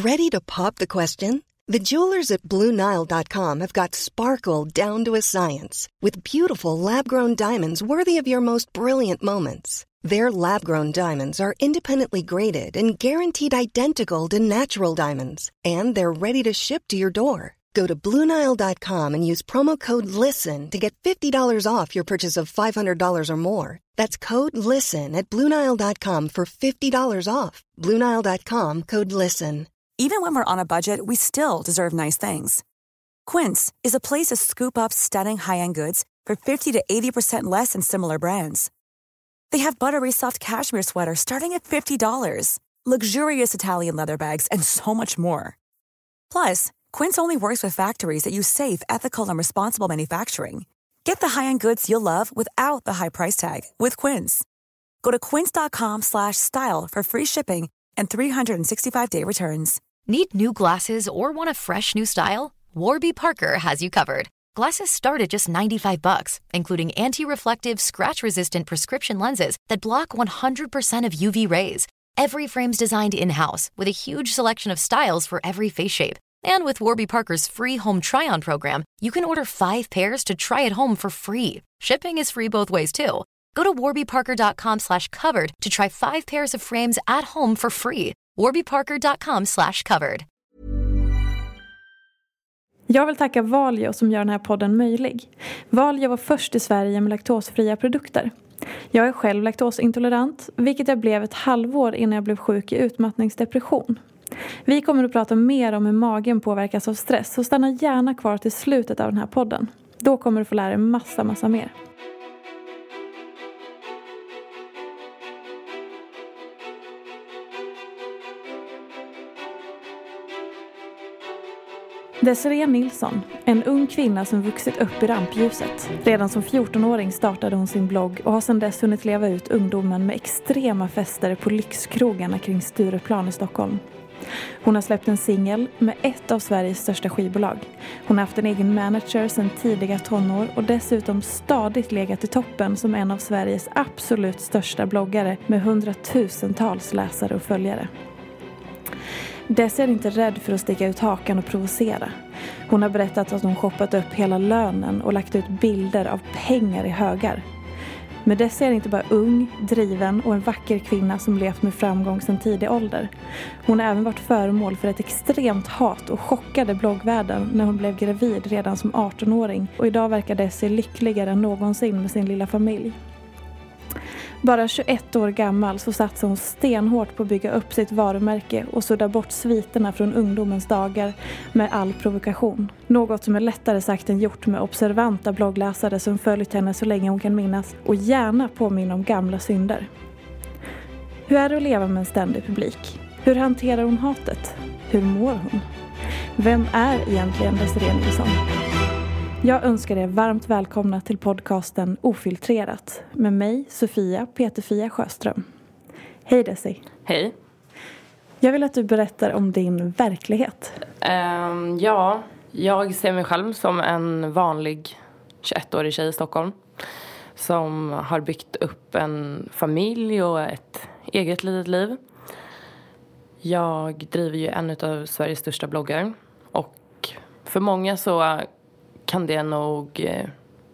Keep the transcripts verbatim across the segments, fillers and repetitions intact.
Ready to pop the question? The jewelers at Blue Nile dot com have got sparkle down to a science with beautiful lab-grown diamonds worthy of your most brilliant moments. Their lab-grown diamonds are independently graded and guaranteed identical to natural diamonds, and they're ready to ship to your door. Go to Blue Nile dot com and use promo code LISTEN to get fifty dollars off your purchase of five hundred dollars or more. That's code LISTEN at Blue Nile dot com for fifty dollars off. Blue Nile dot com, code LISTEN. Even when we're on a budget, we still deserve nice things. Quince is a place to scoop up stunning high-end goods for fifty to eighty percent less than similar brands. They have buttery soft cashmere sweaters starting at fifty dollars, luxurious Italian leather bags, and so much more. Plus, Quince only works with factories that use safe, ethical, and responsible manufacturing. Get the high-end goods you'll love without the high price tag with Quince. Go to quince dot com slash style for free shipping and three sixty-five day returns. Need new glasses or want a fresh new style? Warby Parker has you covered. Glasses start at just ninety-five bucks, including anti-reflective, scratch-resistant prescription lenses that block one hundred percent of U V rays. Every frame's designed in-house with a huge selection of styles for every face shape. And with Warby Parker's free home try-on program, you can order five pairs to try at home for free. Shipping is free both ways, too. Go to warby parker dot com slash covered to try five pairs of frames at home for free. warby parker dot com slash covered. Jag vill tacka Valio som gör den här podden möjlig. Valio var först i Sverige med laktosfria produkter. Jag är själv laktosintolerant, vilket jag blev ett halvår innan jag blev sjuk i utmattningsdepression. Vi kommer att prata mer om hur magen påverkas av stress, så stanna gärna kvar till slutet av den här podden. Då kommer du få lära dig massa, massa mer. Desiree Nilsson, en ung kvinna som vuxit upp i rampljuset. Redan som fjortonåring startade hon sin blogg och har sedan dess hunnit leva ut ungdomen med extrema fester på lyxkrogarna kring Stureplan i Stockholm. Hon har släppt en singel med ett av Sveriges största skivbolag. Hon har haft en egen manager sedan tidiga tonår och dessutom stadigt legat i toppen som en av Sveriges absolut största bloggare med hundratusentals läsare och följare. Dess är inte rädd för att sticka ut hakan och provocera. Hon har berättat att hon shoppat upp hela lönen och lagt ut bilder av pengar i högar. Men Dess är inte bara ung, driven och en vacker kvinna som levt med framgång sedan tidig ålder. Hon har även varit föremål för ett extremt hat och chockade bloggvärlden när hon blev gravid redan som artonåring. Och idag verkar Dess lyckligare än någonsin med sin lilla familj. Bara tjugoett år gammal så satsade hon stenhårt på att bygga upp sitt varumärke och sudda bort sviterna från ungdomens dagar med all provokation. Något som är lättare sagt än gjort med observanta bloggläsare som följt henne så länge hon kan minnas och gärna påminna om gamla synder. Hur är det att leva med en ständig publik? Hur hanterar hon hatet? Hur mår hon? Vem är egentligen Desiree Nilsson? Jag önskar er varmt välkomna till podcasten Ofiltrerat med mig, Sofia Peterfia Sjöström. Hej Desi. Hej. Jag vill att du berättar om din verklighet. Um, ja, jag ser mig själv som en vanlig tjugoettårig tjej i Stockholm. Som har byggt upp en familj och ett eget litet liv. Jag driver ju en av Sveriges största bloggar. Och för många så kan det nog eh,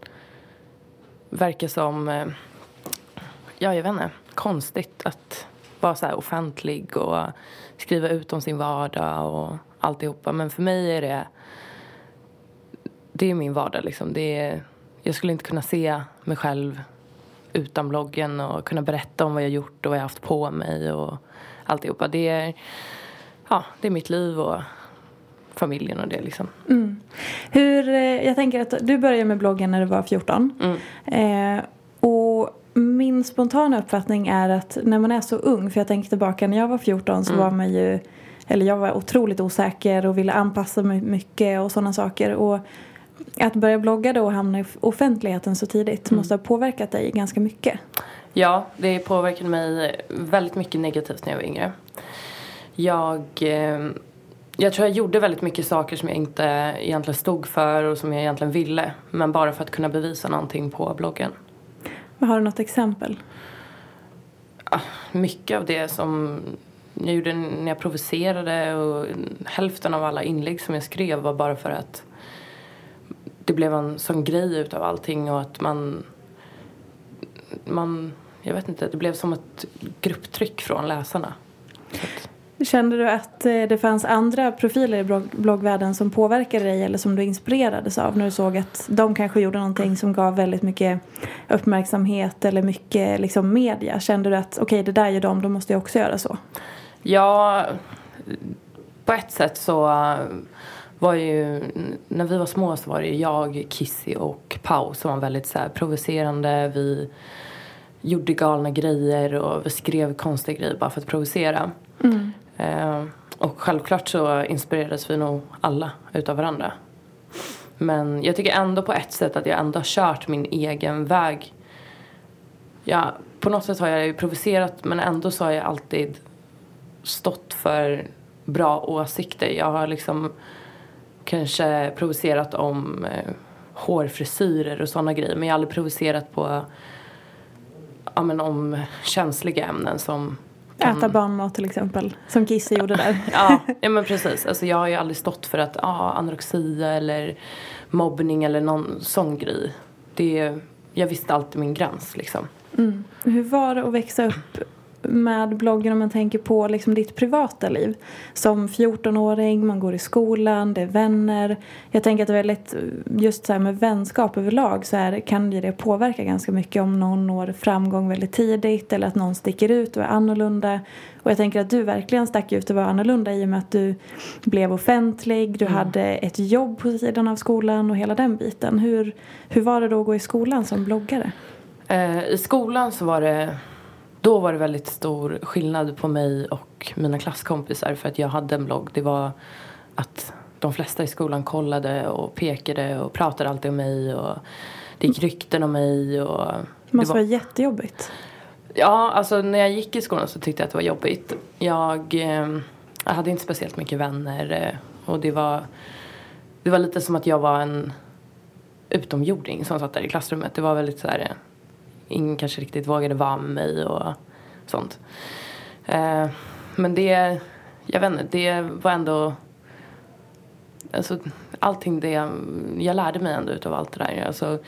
verka som, eh, ja jag vet inte, konstigt att vara så här offentlig och skriva ut om sin vardag och alltihopa. Men för mig är det, det är min vardag liksom. Det är, jag skulle inte kunna se mig själv utan bloggen och kunna berätta om vad jag gjort och vad jag haft på mig och alltihopa. Det är, ja, det är mitt liv och familjen och det liksom. Mm. Hur, jag tänker att du började med bloggen när du var fjorton. Mm. Eh, och min spontana uppfattning är att när man är så ung, för jag tänker tillbaka när jag var fjorton så mm. var man ju, eller jag var otroligt osäker och ville anpassa mig mycket och sådana saker. Och att börja blogga då och hamna i offentligheten så tidigt mm. måste ha påverkat dig ganska mycket. Ja, det påverkade mig väldigt mycket negativt när jag var yngre. Jag... Eh, Jag tror jag gjorde väldigt mycket saker som jag inte egentligen stod för och som jag egentligen ville. Men bara för att kunna bevisa någonting på bloggen. Har du något exempel? Mycket av det som jag gjorde när jag provocerade och hälften av alla inlägg som jag skrev var bara för att det blev en sån grej utav allting och att man man, jag vet inte, det blev som ett grupptryck från läsarna. Så att, kände du att det fanns andra profiler i blogg- bloggvärlden som påverkade dig eller som du inspirerades av när du såg att de kanske gjorde någonting som gav väldigt mycket uppmärksamhet eller mycket liksom media? Kände du att okej, okay, det där gör de, då måste jag också göra så? Ja, på ett sätt så var ju, när vi var små så var det jag, Kissy och Pau som var väldigt så här provocerande. Vi gjorde galna grejer och vi skrev konstiga grejer bara för att provocera. Mm. Eh, och självklart så inspirerades vi nog alla utav varandra. Men jag tycker ändå på ett sätt att jag ändå har kört min egen väg. Ja, på något sätt har jag ju provocerat, men ändå så har jag alltid stått för bra åsikter. Jag har liksom kanske provocerat om eh, hårfrisyrer och sådana grejer. Men jag har aldrig provocerat på ja, men om känsliga ämnen som kan... Äta barnmat till exempel, som Kissy gjorde där. ja, ja, men precis. Alltså, jag har ju aldrig stått för att ah, anorexia eller mobbning eller någon sån grej. Det, jag visste alltid min gräns liksom. Mm. Hur var det att växa upp med bloggen om man tänker på liksom ditt privata liv? Som fjortonåring, man går i skolan, det är vänner. Jag tänker att det är väldigt, just så här med vänskap överlag så här, kan ju det påverka ganska mycket om någon når framgång väldigt tidigt eller att någon sticker ut och är annorlunda. Och jag tänker att du verkligen stack ut och var annorlunda i och med att du blev offentlig, du mm. hade ett jobb på sidan av skolan och hela den biten. Hur, hur var det då att gå i skolan som bloggare? Eh, I skolan så var det Då var det väldigt stor skillnad på mig och mina klasskompisar för att jag hade en blogg. Det var att de flesta i skolan kollade och pekade och pratade alltid om mig och det gick rykten om mig. Och det måste var... vara jättejobbigt. Ja, alltså när jag gick i skolan så tyckte jag att det var jobbigt. Jag, eh, jag hade inte speciellt mycket vänner eh, och det var, det var lite som att jag var en utomjording som satt där i klassrummet. Det var väldigt så här... Eh, ingen kanske riktigt vågade vara med mig och sånt. Eh, men det, jag vet inte, det var ändå, alltså allting det, jag lärde mig ändå utav allt det där. Alltså,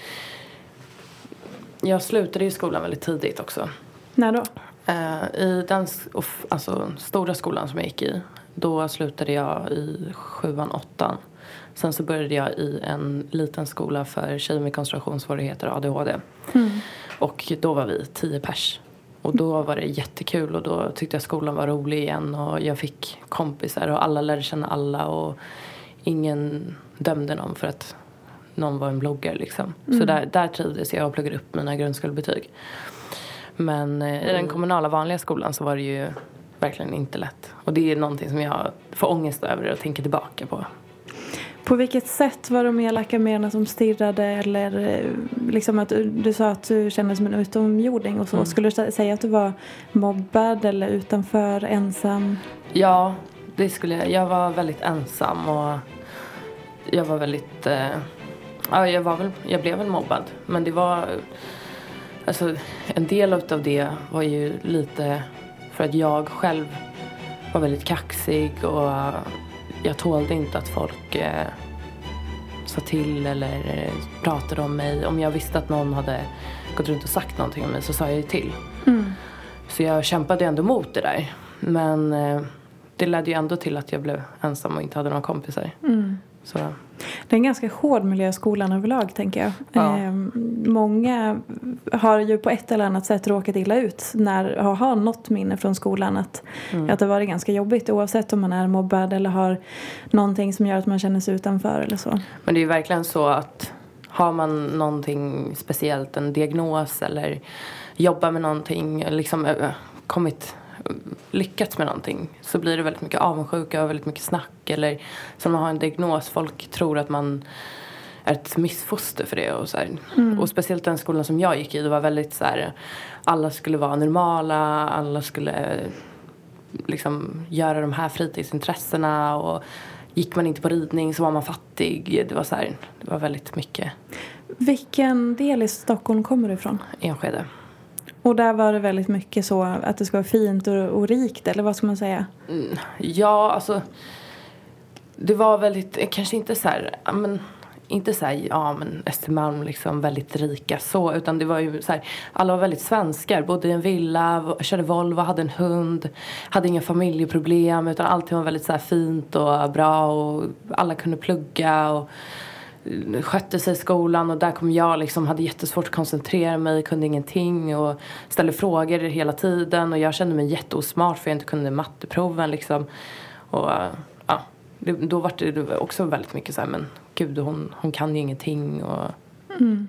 jag slutade i skolan väldigt tidigt också. När då? Eh, I den alltså, stora skolan som jag gick i, då slutade jag i sjuan, åttan. Sen så började jag i en liten skola för tjejer med koncentrationssvårigheter och A D H D. Mm. Och då var vi tio pers. Och då var det jättekul och då tyckte jag skolan var rolig igen. Och jag fick kompisar och alla lärde känna alla. Och ingen dömde någon för att någon var en bloggare liksom. Mm. Så där, där trivdes jag och pluggade upp mina grundskolebetyg. Men eh, i den kommunala vanliga skolan så var det ju verkligen inte lätt. Och det är någonting som jag får ångest över och tänker tillbaka på. På vilket sätt var de elaka med som stirrade eller liksom att du, du sa att du kände som en utomjording och så. Mm. Skulle du säga att du var mobbad eller utanför, ensam? Ja, det skulle jag. Jag var väldigt ensam och jag var väldigt, eh, ja, jag var väl, jag blev väl mobbad. Men det var, alltså en del av det var ju lite för att jag själv var väldigt kaxig och jag tålde inte att folk eh, sa till eller eh, pratade om mig. Om jag visste att någon hade gått runt och sagt någonting om mig så sa jag ju till. Mm. Så jag kämpade ändå mot det där. Men eh, det ledde ju ändå till att jag blev ensam och inte hade några kompisar. Mm. Så. Det är en ganska hård miljö i skolan överlag, tänker jag. Ja. Eh, många har ju på ett eller annat sätt råkat illa ut när har, har något minne från skolan att, mm. att det var ganska jobbigt oavsett om man är mobbad eller har någonting som gör att man känner sig utanför eller så. Men det är ju verkligen så att har man någonting speciellt, en diagnos eller jobbar med någonting, liksom kommit lyckats med någonting så blir det väldigt mycket avundsjuka och väldigt mycket snack eller som man har en diagnos, folk tror att man är ett missfoster för det och så här. Mm. Och speciellt den skolan som jag gick i, det var väldigt så här, alla skulle vara normala, alla skulle liksom göra de här fritidsintressena och gick man inte på ridning så var man fattig. Det var så här, det var väldigt mycket. Vilken del i Stockholm kommer du ifrån? Enskede. Och där var det väldigt mycket så att det ska vara fint och, och rikt, eller vad ska man säga? Mm, ja, alltså det var väldigt, kanske inte så här, men inte så här, ja men Östermalm liksom väldigt rika så, utan det var ju så här, alla var väldigt svenskar, bodde i en villa, körde Volvo, hade en hund, hade inga familjeproblem, utan allting var väldigt så här fint och bra och alla kunde plugga och skötte sig i skolan, och där kom jag liksom, hade jättesvårt att koncentrera mig, kunde ingenting och ställde frågor hela tiden, och jag kände mig jätteosmart för jag inte kunde matteproven liksom, och ja, det, då var det också väldigt mycket så här, men gud, hon, hon kan ju ingenting och mm.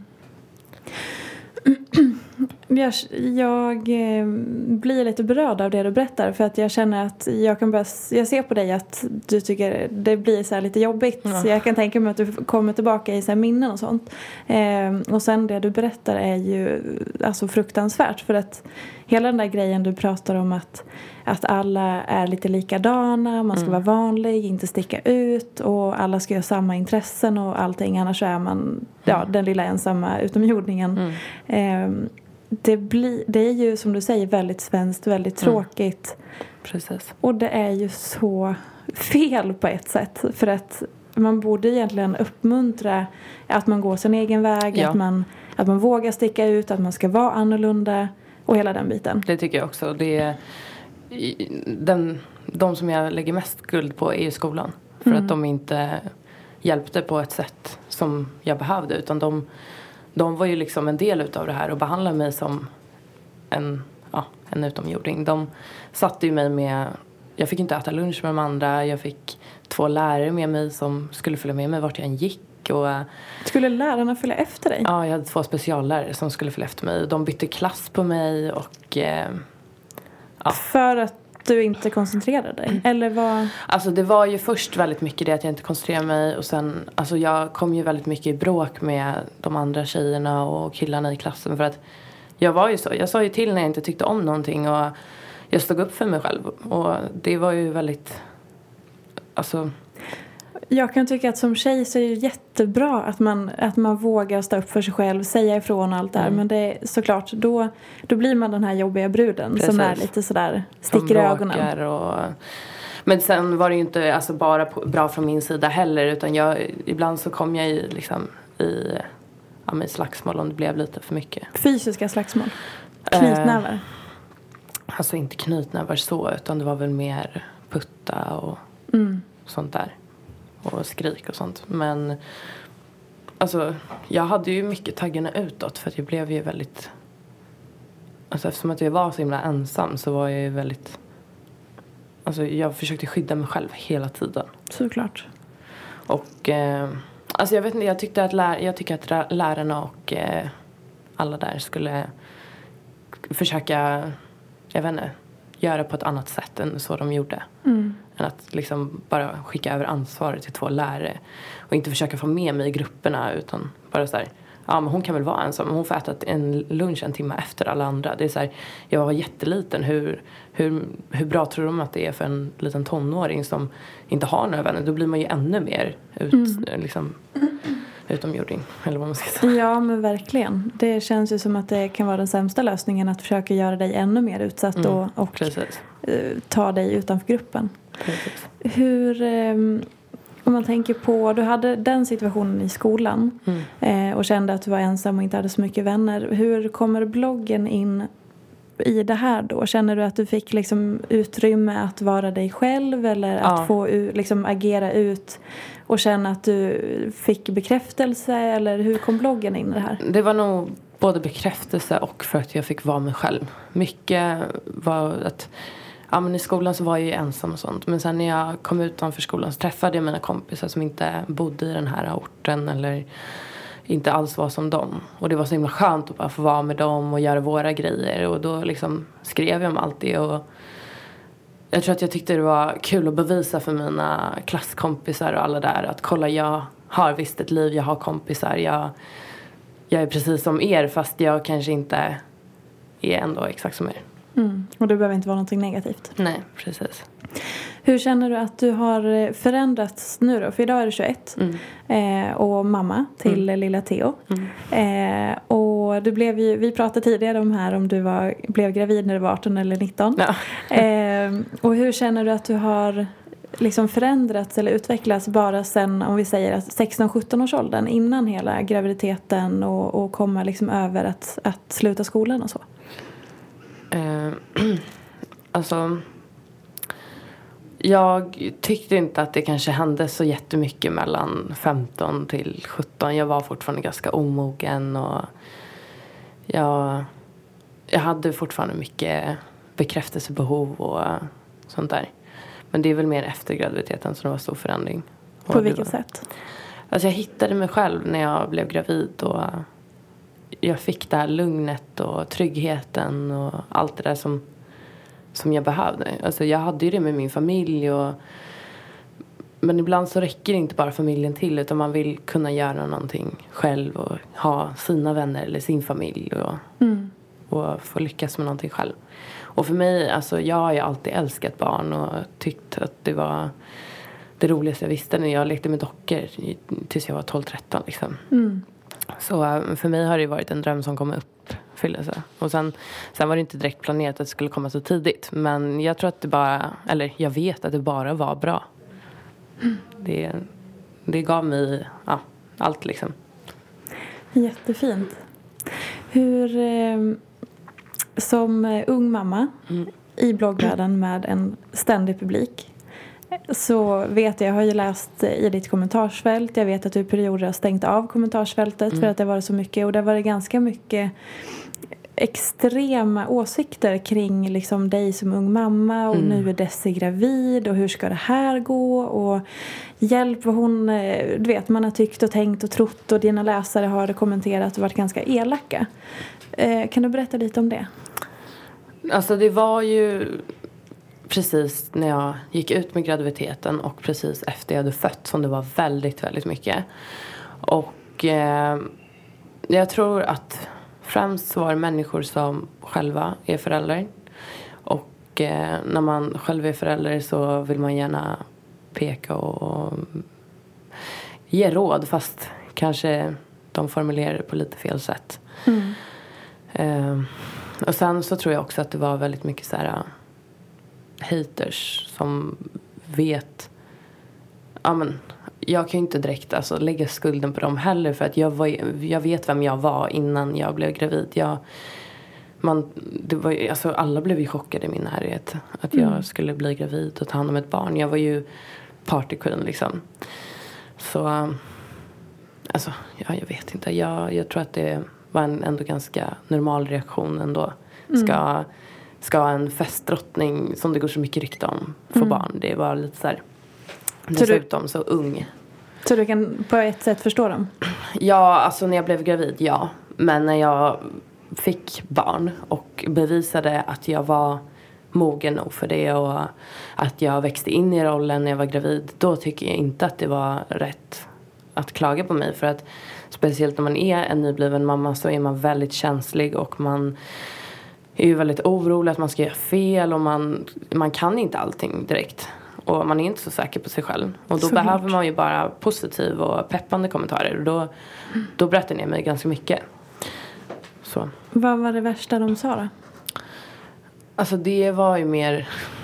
Jag, jag blir lite berörd av det du berättar, för att jag känner att jag kan börja, jag ser på dig att du tycker det blir så här lite jobbigt, ja. Så jag kan tänka mig att du kommer tillbaka i så här minnen och sånt, eh, och sen det du berättar är ju alltså fruktansvärt, för att hela den där grejen du pratar om att, att alla är lite likadana, man ska mm. vara vanlig, inte sticka ut, och alla ska ha samma intressen och allting, annars är man ja, den lilla ensamma utomjordingen. Mm. Eh, det, blir, det är ju som du säger väldigt svenskt, väldigt tråkigt. Mm. Precis. Och det är ju så fel på ett sätt, för att man borde egentligen uppmuntra att man går sin egen väg, ja. att, man, att man vågar sticka ut, att man ska vara annorlunda och hela den biten. Det tycker jag också. Det är, den, de som jag lägger mest skuld på är ju skolan. För mm. att de inte hjälpte på ett sätt som jag behövde. Utan de, de var ju liksom en del utav det här och behandlade mig som en, ja, en utomjording. De satte ju mig med, jag fick inte äta lunch med de andra. Jag fick två lärare med mig som skulle följa med mig vart jag än gick. Och, skulle lärarna följa efter dig? Ja, jag hade två speciallärare som skulle följa efter mig. De bytte klass på mig och eh, ja. För att du inte koncentrerade dig? Mm. Eller vad? Alltså det var ju först väldigt mycket det att jag inte koncentrerade mig. Och sen, alltså jag kom ju väldigt mycket i bråk med de andra tjejerna och killarna i klassen. För att jag var ju så, jag sa ju till när jag inte tyckte om någonting. Och jag stod upp för mig själv. Och det var ju väldigt, alltså... Jag kan tycka att som tjej så är det jättebra att man, att man vågar stå upp för sig själv, säga ifrån allt där. Mm. Men det är såklart, då, då blir man den här jobbiga bruden. Precis. Som är lite sådär, sticker i ögonen. Och, men sen var det ju inte alltså, bara på, bra från min sida heller. Utan jag, ibland så kom jag i, liksom, i, ja, med slagsmål om det blev lite för mycket. Fysiska slagsmål? Knytnävar? Eh, alltså inte knytnävar så, utan det var väl mer putta och mm. sånt där. Och skrik och sånt. Men alltså, jag hade ju mycket taggarna utåt. För att jag blev ju väldigt, alltså eftersom att jag var så himla ensam, så var jag ju väldigt, alltså jag försökte skydda mig själv hela tiden. Såklart. Och eh, alltså jag vet inte, jag tyckte att lär, jag tycker att lärarna och eh, alla där skulle försöka, jag vet inte, göra på ett annat sätt än så de gjorde. Mm. Än att liksom bara skicka över ansvaret till två lärare. Och inte försöka få med mig i grupperna, utan bara så här, ja men hon kan väl vara ensam. Hon får äta en lunch en timme efter alla andra. Det är så här, jag var jätteliten. Hur, hur, hur bra tror de att det är för en liten tonåring som inte har några vänner? Då blir man ju ännu mer ut, mm. liksom, utomjording. Eller vad man ska säga. Ja, men verkligen. Det känns ju som att det kan vara den sämsta lösningen, att försöka göra dig ännu mer utsatt mm. och, och ta dig utanför gruppen. Precis. Hur, eh, om man tänker på, du hade den situationen i skolan mm. eh, och kände att du var ensam och inte hade så mycket vänner. Hur kommer bloggen in i det här då? Känner du att du fick liksom utrymme att vara dig själv, eller ja. att få liksom agera ut och känna att du fick bekräftelse, eller hur kom bloggen in i det här? Det var nog både bekräftelse och för att jag fick vara mig själv. Mycket var att, ja men i skolan så var jag ju ensam och sånt. Men sen när jag kom utanför skolan så träffade jag mina kompisar som inte bodde i den här orten eller inte alls var som dem. Och det var så himla skönt att bara få vara med dem och göra våra grejer. Och då liksom skrev jag om allt det. Och jag tror att jag tyckte det var kul att bevisa för mina klasskompisar och alla där att kolla, jag har visst ett liv, jag har kompisar. Jag, jag är precis som er, fast jag kanske inte är ändå exakt som er. Mm. Och det behöver inte vara någonting negativt. Nej, precis. Hur känner du att du har förändrats nu då? För idag är du tjugoett. Mm. Eh, och mamma till mm. lilla Theo. Mm. Eh, och du blev ju, vi pratade tidigare om här om du var, blev gravid när du var arton eller nitton. Ja. eh, och hur känner du att du har liksom förändrats eller utvecklats bara sen, om vi säger sexton sjutton års åldern, innan hela graviditeten och, och komma liksom över att, att sluta skolan och så? Eh, alltså... Jag tyckte inte att det kanske hände så jättemycket mellan femton till sjutton. Jag var fortfarande ganska omogen och jag, jag hade fortfarande mycket bekräftelsebehov och sånt där. Men det är väl mer efter graviditeten som det var stor förändring. På och vilket sätt? Alltså jag hittade mig själv när jag blev gravid och jag fick det här lugnet och tryggheten och allt det där som... som jag behövde. Alltså jag hade ju det med min familj och men ibland så räcker inte bara familjen till utan man vill kunna göra någonting själv och ha sina vänner eller sin familj och, mm. och få lyckas med någonting själv. Och för mig, alltså jag har ju alltid älskat barn och tyckt att det var det roligaste jag visste när jag lekte med dockor tills jag var tolv tretton liksom. Mm. Så för mig har det varit en dröm som kom upp fyllelse. Och sen, sen var det inte direkt planerat att det skulle komma så tidigt. Men jag tror att det bara, eller jag vet att det bara var bra. Mm. Det, det gav mig ja, allt liksom. Jättefint. Hur, eh, som ung mamma mm. i bloggvärlden med en ständig publik, så vet jag, jag har ju läst i ditt kommentarsfält. Jag vet att du i perioder har stängt av kommentarsfältet mm. för att det var så mycket. Och det var ganska mycket extrema åsikter kring liksom dig som ung mamma. Och mm. nu är Desi gravid och hur ska det här gå? Och hjälp vad hon, du vet, man har tyckt och tänkt och trott. Och dina läsare har kommenterat och varit ganska elaka. Eh, kan du berätta lite om det? Alltså det var ju... precis när jag gick ut med graviditeten och precis efter jag hade fött som det var väldigt, väldigt mycket. Och eh, jag tror att främst var det människor som själva är föräldrar. Och eh, när man själv är förälder så vill man gärna peka och, och ge råd fast kanske de formulerar det på lite fel sätt. Mm. Eh, och sen så tror jag också att det var väldigt mycket så här... haters som vet ja men jag kan ju inte direkt alltså lägga skulden på dem heller för att jag var, jag vet vem jag var innan jag blev gravid. Jag man det var alltså alla blev ju chockade i min närhet att jag mm. skulle bli gravid och ta hand om ett barn. Jag var ju partyqueen liksom. Så alltså ja jag vet inte. Jag jag tror att det var en ändå ganska normal reaktion ändå. Ska mm. Ska en festdrottning som det går så mycket rykte om få mm. barn. Det var lite så här. Dessutom så ung. Så du kan på ett sätt förstå dem? Ja, alltså när jag blev gravid, ja. Men när jag fick barn och bevisade att jag var mogen nog för det och att jag växte in i rollen när jag var gravid, då tycker jag inte att det var rätt att klaga på mig. För att speciellt när man är en nybliven mamma så är man väldigt känslig och man är ju väldigt orolig att man ska göra fel och man, man kan inte allting direkt. Och man är inte så säker på sig själv. Och då så behöver klart. Man ju bara positiv och peppande kommentarer. Och då, mm. då berättar ni mig ganska mycket. Så. Vad var det värsta de sa då? Alltså det var ju mer...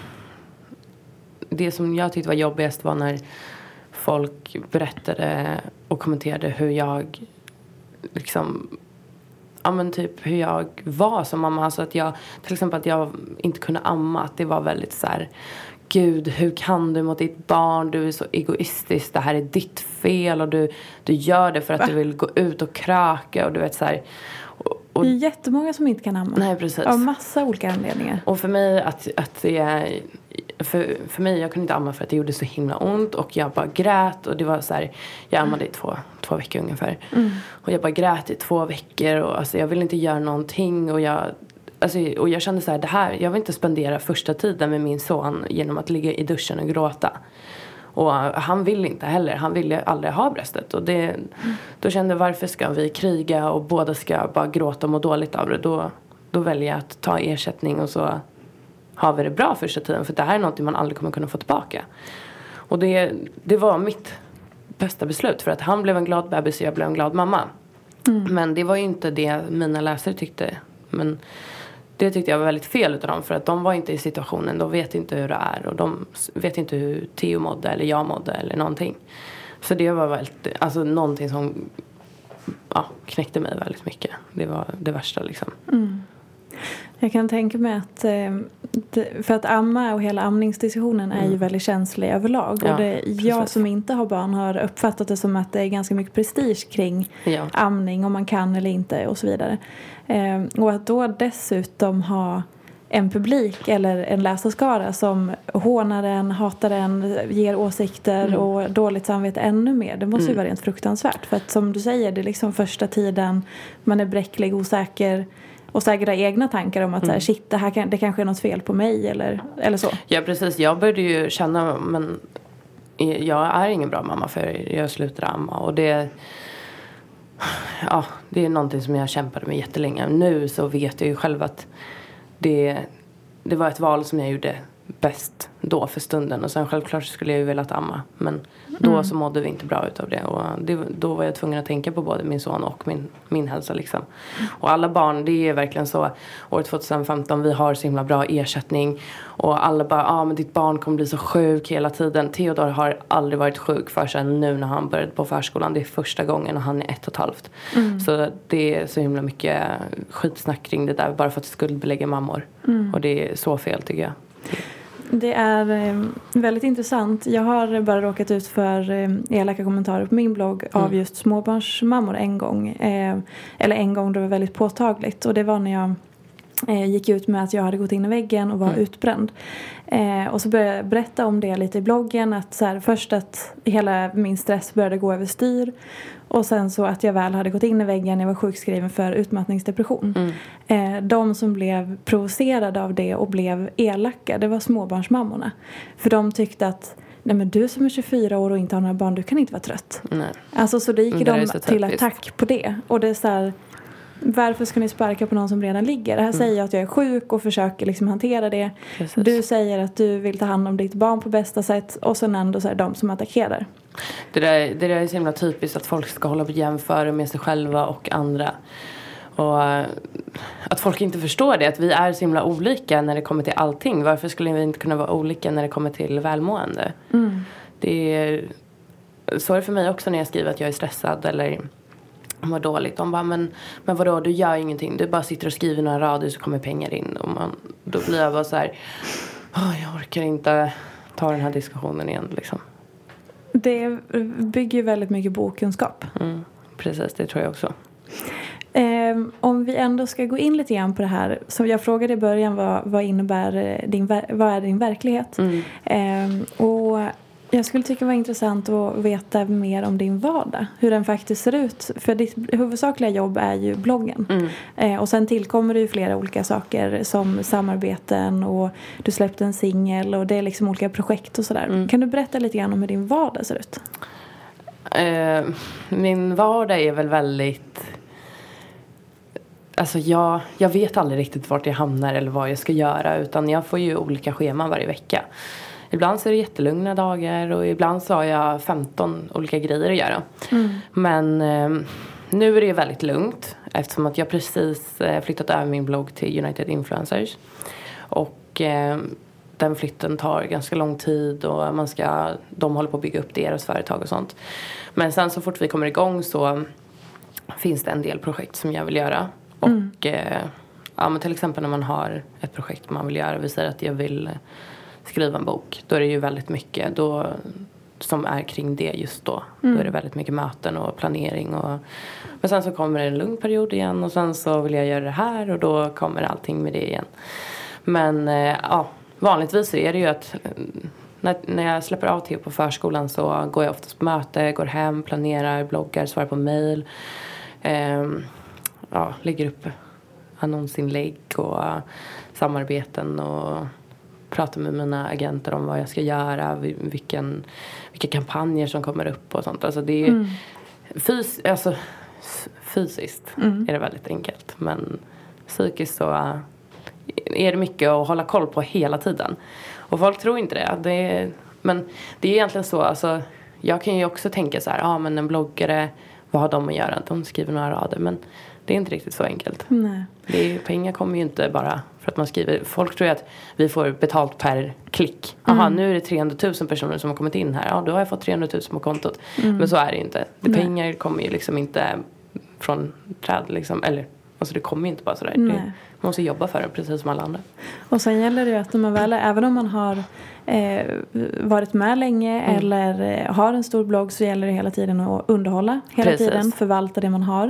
Det som jag tyckte var jobbigast var när folk berättade och kommenterade hur jag liksom... Ja men typ hur jag var som mamma. Alltså att jag, till exempel att jag inte kunde amma. Att det var väldigt så här... Gud, hur kan du mot ditt barn? Du är så egoistisk. Det här är ditt fel. Och du, du gör det för att Va? Du vill gå ut och kröka. Och du vet så här... Och, och, det är jättemånga som inte kan amma. Nej, precis. Av massa olika anledningar. Och för mig att, att det är... För, för mig, jag kunde inte amma för att det gjorde så himla ont. Och jag bara grät. Och det var så här... Jag ammade i två, två veckor ungefär. Mm. Och jag bara grät i två veckor. Och alltså, jag ville inte göra någonting. Och jag... Alltså, och jag kände så här, det här, jag vill inte spendera första tiden med min son genom att ligga i duschen och gråta. Och han vill inte heller, han ville aldrig ha bröstet. Och det, mm. då kände jag, varför ska vi kriga och båda ska bara gråta och må dåligt av det? Då, då då väljer jag att ta ersättning och så har vi det bra första tiden. För det här är något man aldrig kommer kunna få tillbaka. Och det, det var mitt bästa beslut. För att han blev en glad bebis och jag blev en glad mamma. Mm. Men det var ju inte det mina läsare tyckte. Men det tyckte jag var väldigt fel utav dem. För att de var inte i situationen. De vet inte hur det är. Och de vet inte hur Theo mådde eller jag mådde eller någonting. Så det var väldigt, alltså någonting som ja, knäckte mig väldigt mycket. Det var det värsta liksom. Mm. Jag kan tänka mig att för att amma och hela amningsdiskussionen är mm. ju väldigt känslig överlag. Ja, och det, jag som inte har barn har uppfattat det som att det är ganska mycket prestige kring ja. amning, om man kan eller inte och så vidare. Och att då dessutom ha en publik eller en läsarskara som hånar en, hatar en, ger åsikter mm. och dåligt samvete ännu mer. Det måste mm. ju vara rent fruktansvärt. För att som du säger, det är liksom första tiden man är bräcklig, osäker och säkert har egna tankar om att mm. så här, shit, det, här kan, det kanske är något fel på mig eller, eller så. Ja, precis. Jag började ju känna, men jag är ingen bra mamma för jag slutade amma. Och det, ja, det är någonting som jag kämpade med jättelänge. Nu så vet jag ju själv att det, det var ett val som jag gjorde bäst då för stunden. Och sen självklart skulle jag ju velat amma. Men då mm. så mådde vi inte bra utav det. Och det, då var jag tvungen att tänka på både min son och min, min hälsa liksom. Och alla barn, det är verkligen så. År tjugohundrafemton, vi har så himla bra ersättning. Och alla bara, ja ah, men ditt barn kommer bli så sjuk hela tiden. Theodor har aldrig varit sjuk förrän nu när han började på förskolan. Det är första gången och han är ett och ett halvt. Mm. Så det är så himla mycket skitsnack kring det där. Bara för att skuldbelägga mammor. Mm. Och det är så fel tycker jag. Det är eh, väldigt intressant. Jag har bara råkat ut för eh, elaka kommentarer på min blogg mm. av just småbarnsmammor en gång. Eh, eller en gång då det var väldigt påtagligt. Och det var när jag eh, gick ut med att jag hade gått in i väggen och var mm. utbränd. Eh, och så började jag berätta om det lite i bloggen. Att så här, först att hela min stress började gå över styr. Och sen så att jag väl hade gått in i väggen. Jag var sjukskriven för utmattningsdepression. Mm. Eh, de som blev provocerade av det och blev elaka, det var småbarnsmammorna. För de tyckte att, nej men du som är tjugofyra år och inte har några barn, du kan inte vara trött. Nej. Alltså så det gick de till attack på det. Och det är så här, varför ska ni sparka på någon som redan ligger? Det här mm. säger jag att jag är sjuk och försöker liksom hantera det. Precis. Du säger att du vill ta hand om ditt barn på bästa sätt. Och sen ändå så är det de som attackerar. Det där, det där är så himla typiskt att folk ska hålla på jämföra med sig själva och andra. Och att folk inte förstår det. Att vi är så himla olika när det kommer till allting. Varför skulle vi inte kunna vara olika när det kommer till välmående? Mm. Det är, så är det för mig också när jag skriver att jag är stressad eller mår dåligt. De bara, men, men vadå, du gör ingenting. Du bara sitter och skriver några rader så kommer pengar in. Och man, då blir jag bara så här, oh, jag orkar inte ta den här diskussionen igen liksom. Det bygger ju väldigt mycket bokunskap. Mm, precis, det tror jag också. Eh, om vi ändå ska gå in lite grann på det här. Som jag frågade i början, vad, vad innebär din, vad är din verklighet? Mm. Eh, och jag skulle tycka det var intressant att veta mer om din vardag. Hur den faktiskt ser ut. För ditt huvudsakliga jobb är ju bloggen. Mm. Eh, och sen tillkommer det ju flera olika saker som samarbeten och du släppte en singel och det är liksom olika projekt och sådär. Mm. Kan du berätta lite grann om hur din vardag ser ut? Eh, min vardag är väl väldigt... Alltså jag, jag vet aldrig riktigt vart jag hamnar eller vad jag ska göra. Utan jag får ju olika scheman varje vecka. Ibland så är det jättelugna dagar och ibland så har jag femton olika grejer att göra. Mm. Men eh, nu är det väldigt lugnt eftersom att jag precis eh, flyttat över min blogg till United Influencers. Och eh, den flytten tar ganska lång tid och man ska, de håller på att bygga upp deras företag och sånt. Men sen så fort vi kommer igång så finns det en del projekt som jag vill göra. Och mm. eh, ja, men till exempel när man har ett projekt man vill göra, vi säger att jag vill skriva en bok, då är det ju väldigt mycket då, som är kring det just då. Mm. Då är det väldigt mycket möten och planering. Och, men sen så kommer det en lugn period igen och sen så vill jag göra det här och då kommer allting med det igen. Men eh, ja, vanligtvis är det ju att när, när jag släpper av Theo på förskolan så går jag oftast på möte, går hem, planerar, bloggar, svarar på mejl. Eh, ja, lägger upp annonsinlägg och uh, samarbeten och pratar med mina agenter om vad jag ska göra, vilken, vilka kampanjer som kommer upp och sånt. Alltså det är mm. fys, alltså, fysiskt mm. är det väldigt enkelt. Men psykiskt så uh, är det mycket att hålla koll på hela tiden. Och folk tror inte det. det är, men det är egentligen så, alltså, jag kan ju också tänka så här, ja ah, men en bloggare, vad har de att göra? De skriver några rader, men det är inte riktigt så enkelt. Nej. Det är, pengar kommer ju inte bara för att man skriver. Folk tror ju att vi får betalt per klick. Jaha, mm. nu är det trehundratusen personer som har kommit in här. Ja, då har jag fått trehundratusen på kontot. Mm. Men så är det inte. Det, pengar kommer ju liksom inte från träd liksom. Eller, alltså det kommer ju inte bara sådär. Det, man måste jobba för det, precis som alla andra. Och sen gäller det ju att man väl, även om man har eh, varit med länge mm. eller eh, har en stor blogg, så gäller det hela tiden att underhålla. Hela precis. tiden, förvalta det man har.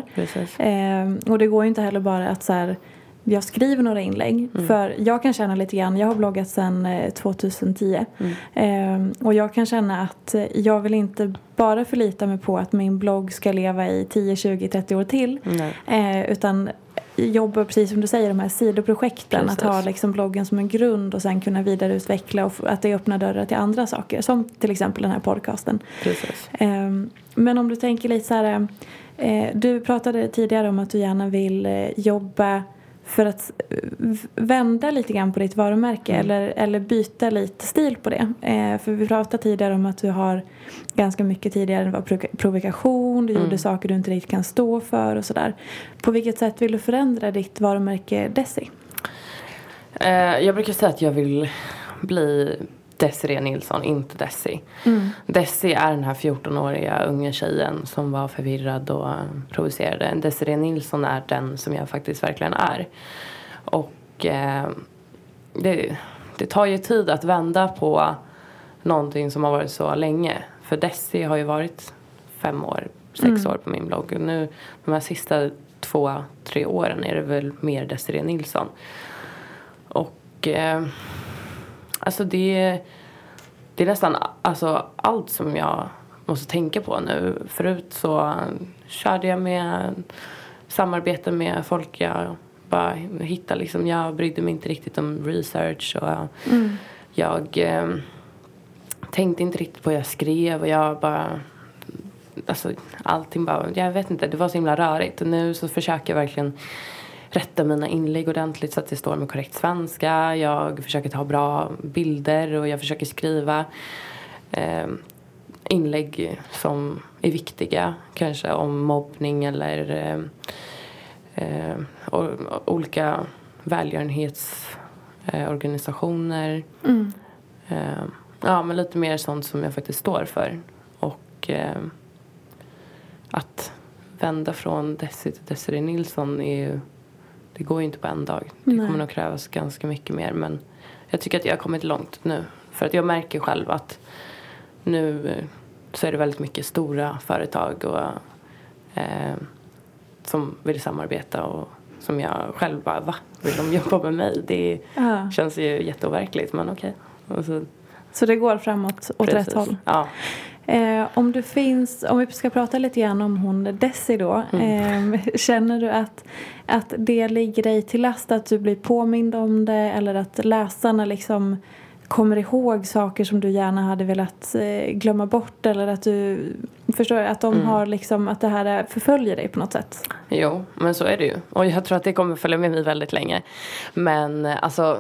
Eh, och det går ju inte heller bara att så här, jag skriver några inlägg. Mm. För jag kan känna lite grann, jag har bloggat sedan eh, tjugohundratio. Mm. Eh, och jag kan känna att jag vill inte bara förlita mig på att min blogg ska leva i tio, tjugo, trettio år till. Eh, utan jobba, precis som du säger, de här sidoprojekten. Precis. Att ha liksom bloggen som en grund och sen kunna vidareutveckla och att det öppnar dörrar till andra saker. Som till exempel den här podcasten. Precis. Eh, men om du tänker lite så här, eh, du pratade tidigare om att du gärna vill eh, jobba för att vända lite grann på ditt varumärke. Mm. Eller, eller byta lite stil på det. Eh, för vi pratade tidigare om att du har ganska mycket tidigare. Det var provokation. Du mm. gjorde saker du inte riktigt kan stå för och sådär. På vilket sätt vill du förändra ditt varumärke Desi? Eh, jag brukar säga att jag vill bli Desiree Nilsson, inte Desi. Mm. Desi är den här fjortonåriga unga tjejen som var förvirrad och provocerade. Desiree Nilsson är den som jag faktiskt verkligen är. Och eh, det, det tar ju tid att vända på någonting som har varit så länge. För Desi har ju varit fem år, sex mm. år på min blogg. Och nu, de här sista två, tre åren är det väl mer Desiree Nilsson. Och eh, alltså det, det är nästan alltså allt som jag måste tänka på nu. Förut så körde jag med samarbete med folk jag bara hittade liksom. Jag brydde mig inte riktigt om research och mm. jag eh, tänkte inte riktigt på vad jag skrev och jag bara, alltså allting bara, jag vet inte, det var så himla rörigt. Och nu så försöker jag verkligen rätta mina inlägg ordentligt så att det står med korrekt svenska. Jag försöker ta bra bilder och jag försöker skriva eh, inlägg som är viktiga. Kanske om mobbning eller eh, eh, och, och olika välgörenhetsorganisationer. Eh, mm. eh, ja, men lite mer sånt som jag faktiskt står för. Och eh, att vända från Desi till Desiree Nilsson är ju, det går ju inte på en dag. Det Nej. kommer nog krävas ganska mycket mer. Men jag tycker att jag har kommit långt nu. För att jag märker själv att nu så är det väldigt mycket stora företag och, eh, som vill samarbeta. Och som jag själv bara, va? Vill de jobba med mig? Det ja. känns ju jätteoverkligt, men okej. Okay. Så, så det går framåt åt Precis. rätt håll? Ja. Eh, om du finns, om vi ska prata lite grann om hon Desi då, mm. eh, känner du att, att det ligger dig till last att du blir påmind om det, eller att läsarna liksom kommer ihåg saker som du gärna hade velat eh, glömma bort, eller att du förstår att de mm. har liksom, att det här förföljer dig på något sätt? Jo, men så är det ju, och jag tror att det kommer följa med mig väldigt länge. Men alltså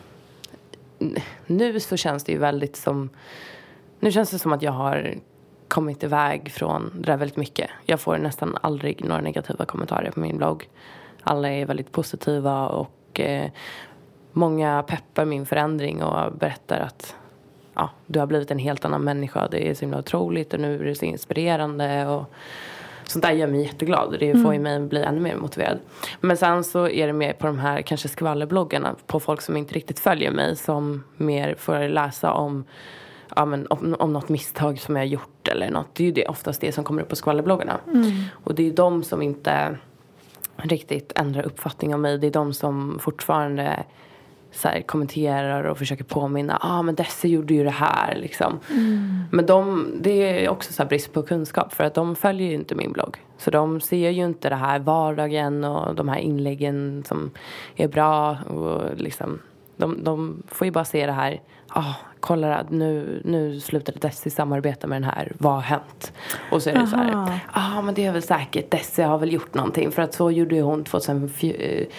nu så känns det ju väldigt som Nu känns det som att jag har kommit iväg från det där väldigt mycket. Jag får nästan aldrig några negativa kommentarer på min blogg. Alla är väldigt positiva och eh, många peppar min förändring och berättar att ja, du har blivit en helt annan människa. Det är så himla otroligt och nu är det så inspirerande och sånt där gör mig jätteglad. Det får ju mig att bli ännu mer motiverad. Men sen så är det mer på de här kanske skvallerbloggarna, på folk som inte riktigt följer mig, som mer får läsa om Ja, men om, om något misstag som jag har gjort eller något. Det är ju det, oftast det som kommer upp på skvallerbloggarna. Mm. Och det är de som inte riktigt ändrar uppfattning om mig. Det är de som fortfarande så här, kommenterar och försöker påminna. Ja, ah, men Desi gjorde ju det här liksom. Mm. Men de, det är också så här brist på kunskap. För att de följer ju inte min blogg. Så de ser ju inte det här vardagen och de här inläggen som är bra. Och liksom, de, de får ju bara se det här. Ja, ah, kolla nu, nu slutade Desi samarbeta med den här. Vad har hänt? Och så är det Aha. så här. Ja, ah, men det är väl säkert. Desi har väl gjort någonting. För att så gjorde hon tjugohundrafjorton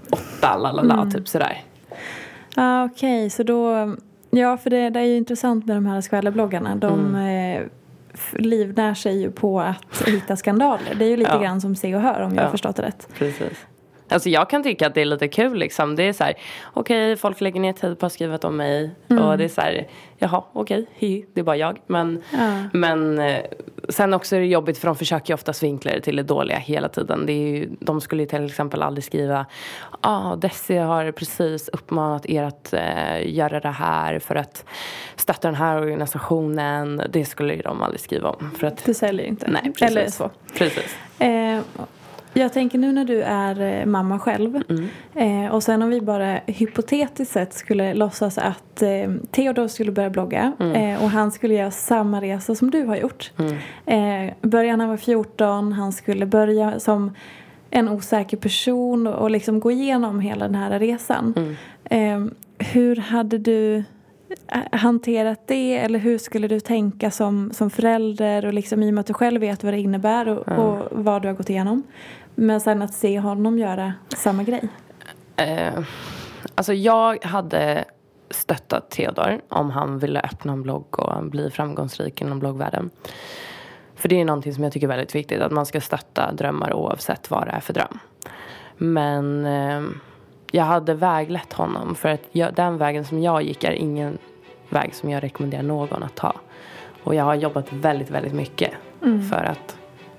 åtta, lalala, Mm. typ sådär. Ja, ah, okej. Okay. Så då... Ja, för det, det är ju intressant med de här skvallerbloggarna. De mm. eh, livnär sig ju på att hitta skandaler. Det är ju lite ja. grann som Se och Hör, om jag ja. har förstått det rätt. Precis. Alltså jag kan tycka att det är lite kul liksom. Det är så här, okej, okay, folk lägger ner tid på att skriva om mig. Mm. Och det är så här, jaha, okej, okay, det är bara jag. Men, ja. men sen också är det jobbigt, för de försöker ju oftast vinkla det till det dåliga hela tiden. Det är ju, de skulle ju till exempel aldrig skriva, ja, ah, Desi har precis uppmanat er att eh, göra det här för att stötta den här organisationen. Det skulle ju de aldrig skriva om. För att, det säljer inte. Nej, precis. Eller så. Precis. Eh, Jag tänker nu när du är mamma själv mm. eh, och sen om vi bara hypotetiskt sett skulle låtsas att eh, Theodor skulle börja blogga mm. eh, och han skulle göra samma resa som du har gjort. Mm. Eh, början han var fjorton, han skulle börja som en osäker person och, och liksom gå igenom hela den här resan. Mm. Eh, hur hade du hanterat det, eller hur skulle du tänka som, som förälder, och liksom i och med att du själv vet vad det innebär och, mm. och vad du har gått igenom, men sen att se honom göra samma grej? Eh, alltså jag hade stöttat Theodor om han ville öppna en blogg och bli framgångsrik inom bloggvärlden. För det är någonting som jag tycker är väldigt viktigt, att man ska stötta drömmar oavsett vad det är för dröm. Men eh, jag hade väglett honom, för att jag, den vägen som jag gick är ingen väg som jag rekommenderar någon att ta. Och jag har jobbat väldigt, väldigt mycket mm. för att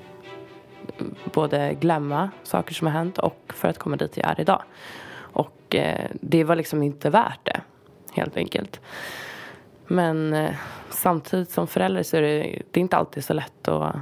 både glömma saker som har hänt och för att komma dit jag är idag. Och eh, det var liksom inte värt det, helt enkelt. Men eh, samtidigt som förälder så är det, det är inte alltid så lätt att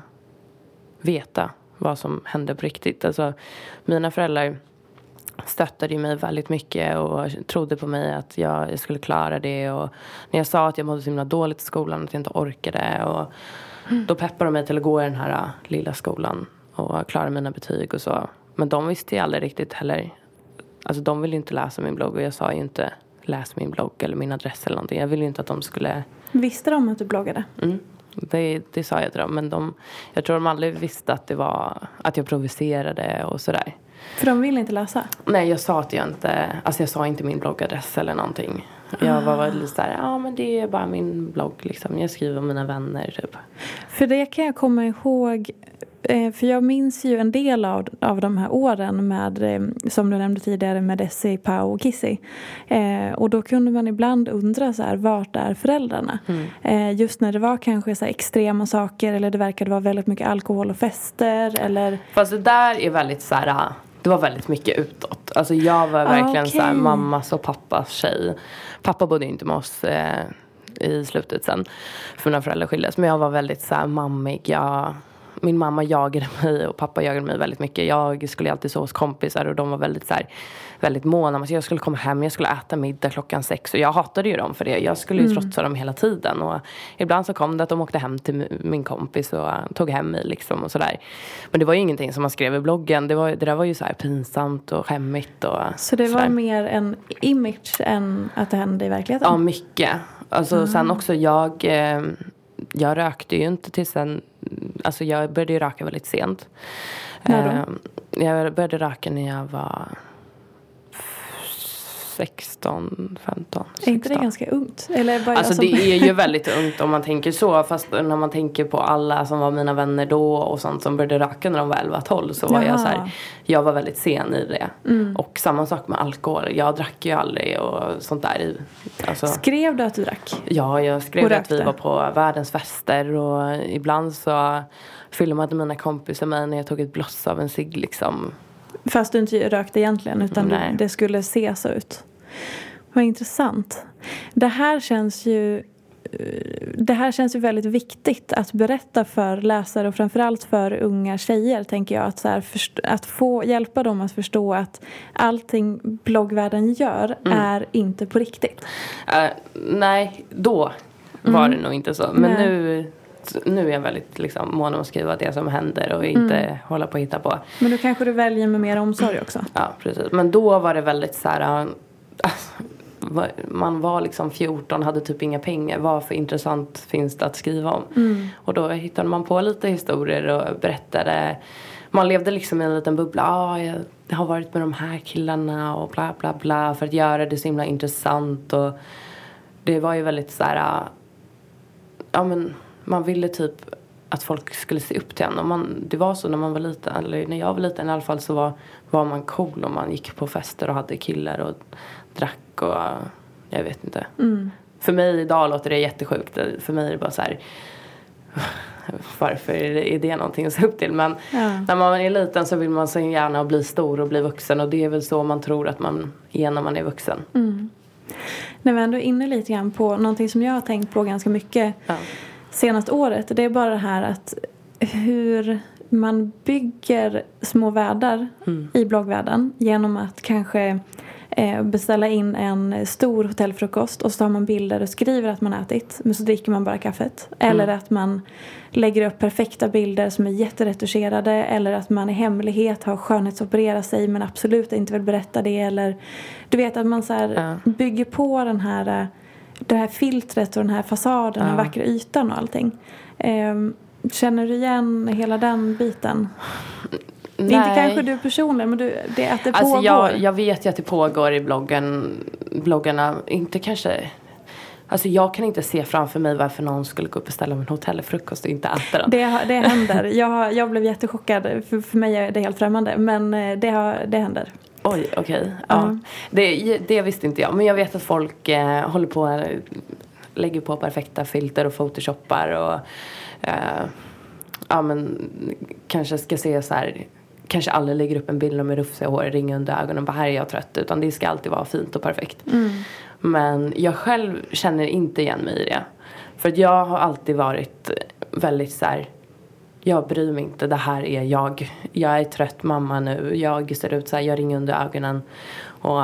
veta vad som händer på riktigt. Alltså, mina föräldrar stöttade ju mig väldigt mycket och trodde på mig att jag, jag skulle klara det. Och när jag sa att jag mådde så himla dåligt i skolan, att jag inte orkade, och mm. då peppade de mig till att gå i den här uh, lilla skolan och klara mina betyg och så. Men de visste ju aldrig riktigt heller. Alltså de ville ju inte läsa min blogg, och jag sa ju inte läs min blogg eller min adress eller någonting. Jag ville ju inte att de skulle... Visste de att du bloggade? Mm. Det, det sa jag till dem, men de, jag tror de aldrig visste att det var att jag provocerade och sådär. För de ville inte läsa? Nej, jag sa att jag inte, alltså jag sa inte min bloggadress eller någonting. Jag var väldigt lite där, ja men det är bara min blogg liksom. Jag skriver om mina vänner typ. För det kan jag komma ihåg, för jag minns ju en del av, av de här åren med, som du nämnde tidigare, med Desi, Pau och Kissy. Eh, och då kunde man ibland undra så här, vart är föräldrarna? Mm. Eh, just när det var kanske så här extrema saker, eller det verkade vara väldigt mycket alkohol och fester, eller... Fast det där är väldigt så här, det var väldigt mycket utåt. Alltså jag var verkligen ah, okay. så här, mammas och pappas tjej. Pappa bodde inte med oss eh, i slutet sen, för mina föräldrar skildes. Men jag var väldigt så här mammig, jag... Min mamma jagade mig och pappa jagade mig väldigt mycket. Jag skulle alltid sova hos kompisar, och de var väldigt så här, väldigt måna. Alltså jag skulle komma hem, jag skulle äta middag klockan sex. Och jag hatade ju dem för det. Jag skulle ju mm. trotsa dem hela tiden. Och ibland så kom det att de åkte hem till min kompis och tog hem mig liksom och sådär. Men det var ju ingenting som man skrev i bloggen. Det, var, det där var ju så här pinsamt och skämmigt. Och så det var sådär. Mer en image än att det hände i verkligheten? Ja, mycket. Alltså mm. sen också jag... Eh, jag rökte ju inte till sen... Alltså jag började ju röka väldigt sent. När då? Jag började röka när jag var sexton, femton, sexton. Är inte det ganska ungt? Eller bara alltså som... det är ju väldigt ungt om man tänker så. Fast när man tänker på alla som var mina vänner då och sånt som började röka när de var elva tolv, så var Jaha. jag så här, jag var väldigt sen i det. Mm. Och samma sak med alkohol. Jag drack ju aldrig och sånt där. Alltså, skrev du att du drack? Ja, jag skrev att vi var på världens fester, och ibland så filmade mina kompisar mig när jag tog ett bloss av en cigg liksom. Fast du inte rökte egentligen, utan du, det skulle se så ut. Vad intressant. Det här känns ju det här känns ju väldigt viktigt att berätta för läsare, och framförallt för unga tjejer, tänker jag, att, så här, först- att få hjälpa dem att förstå att allting bloggvärlden gör mm. är inte på riktigt. Uh, nej, då var mm. det nog inte så. Men nej. nu nu är jag väldigt liksom, mån om att skriva det som händer och inte mm. hålla på att hitta på. Men då kanske du väljer med mer omsorg också. Ja, precis. Men då var det väldigt så här... Man var liksom fjorton, hade typ inga pengar. Vad för intressant finns det att skriva om? Mm. Och då hittade man på lite historier och berättade man levde liksom i en liten bubbla. Ah, jag har varit med de här killarna och bla bla bla. För att göra det så himla intressant. Och det var ju väldigt så här... Ja, men man ville typ att folk skulle se upp till en. Och man, det var så när man var liten. Eller när jag var liten i alla fall så var, var man cool. Och man gick på fester och hade killar och drack och... Jag vet inte. Mm. För mig idag låter det jättesjukt. För mig är det bara så här... Varför är det någonting att se upp till? Men ja. När man är liten så vill man så gärna bli stor och bli vuxen. Och det är väl så man tror att man är när man är vuxen. Mm. När vi ändå är inne lite grann på någonting som jag har tänkt på ganska mycket ja. senaste året. Det är bara det här att hur man bygger små världar mm. i bloggvärlden. Genom att kanske... beställa in en stor hotellfrukost och så tar man bilder och skriver att man ätit, men så dricker man bara kaffet. Mm. Eller att man lägger upp perfekta bilder som är jätteretuscherade, eller att man i hemlighet har skönhetsopererat sig men absolut inte vill berätta det, eller du vet att man så här mm. bygger på den här det här filtret och den här fasaden, mm. den vackra ytan och allting. Um, känner du igen hela den biten? Det är inte kanske du personligen, men du, det är att det alltså pågår. Jag, jag vet ju att det pågår i bloggen, bloggarna. Inte kanske... Alltså jag kan inte se framför mig varför någon skulle gå upp och beställa en hotellfrukost och inte äta den. Det, det händer. Jag, jag blev jättechockad. För, för mig är det helt främmande. Men det, har, det händer. Oj, okej. Okay. Ja. Mm. Det, det visste inte jag. Men jag vet att folk eh, håller på... Lägger på perfekta filter och photoshoppar. Och eh, ja, men kanske ska se så här... Kanske aldrig lägger upp en bild med rufsiga hår, ring under ögonen och bara här är jag trött. Utan det ska alltid vara fint och perfekt. Mm. Men jag själv känner inte igen mig i det. För att jag har alltid varit väldigt så här... Jag bryr mig inte, det här är jag. Jag är trött mamma nu. Jag ser ut så här, jag ringer under ögonen. Och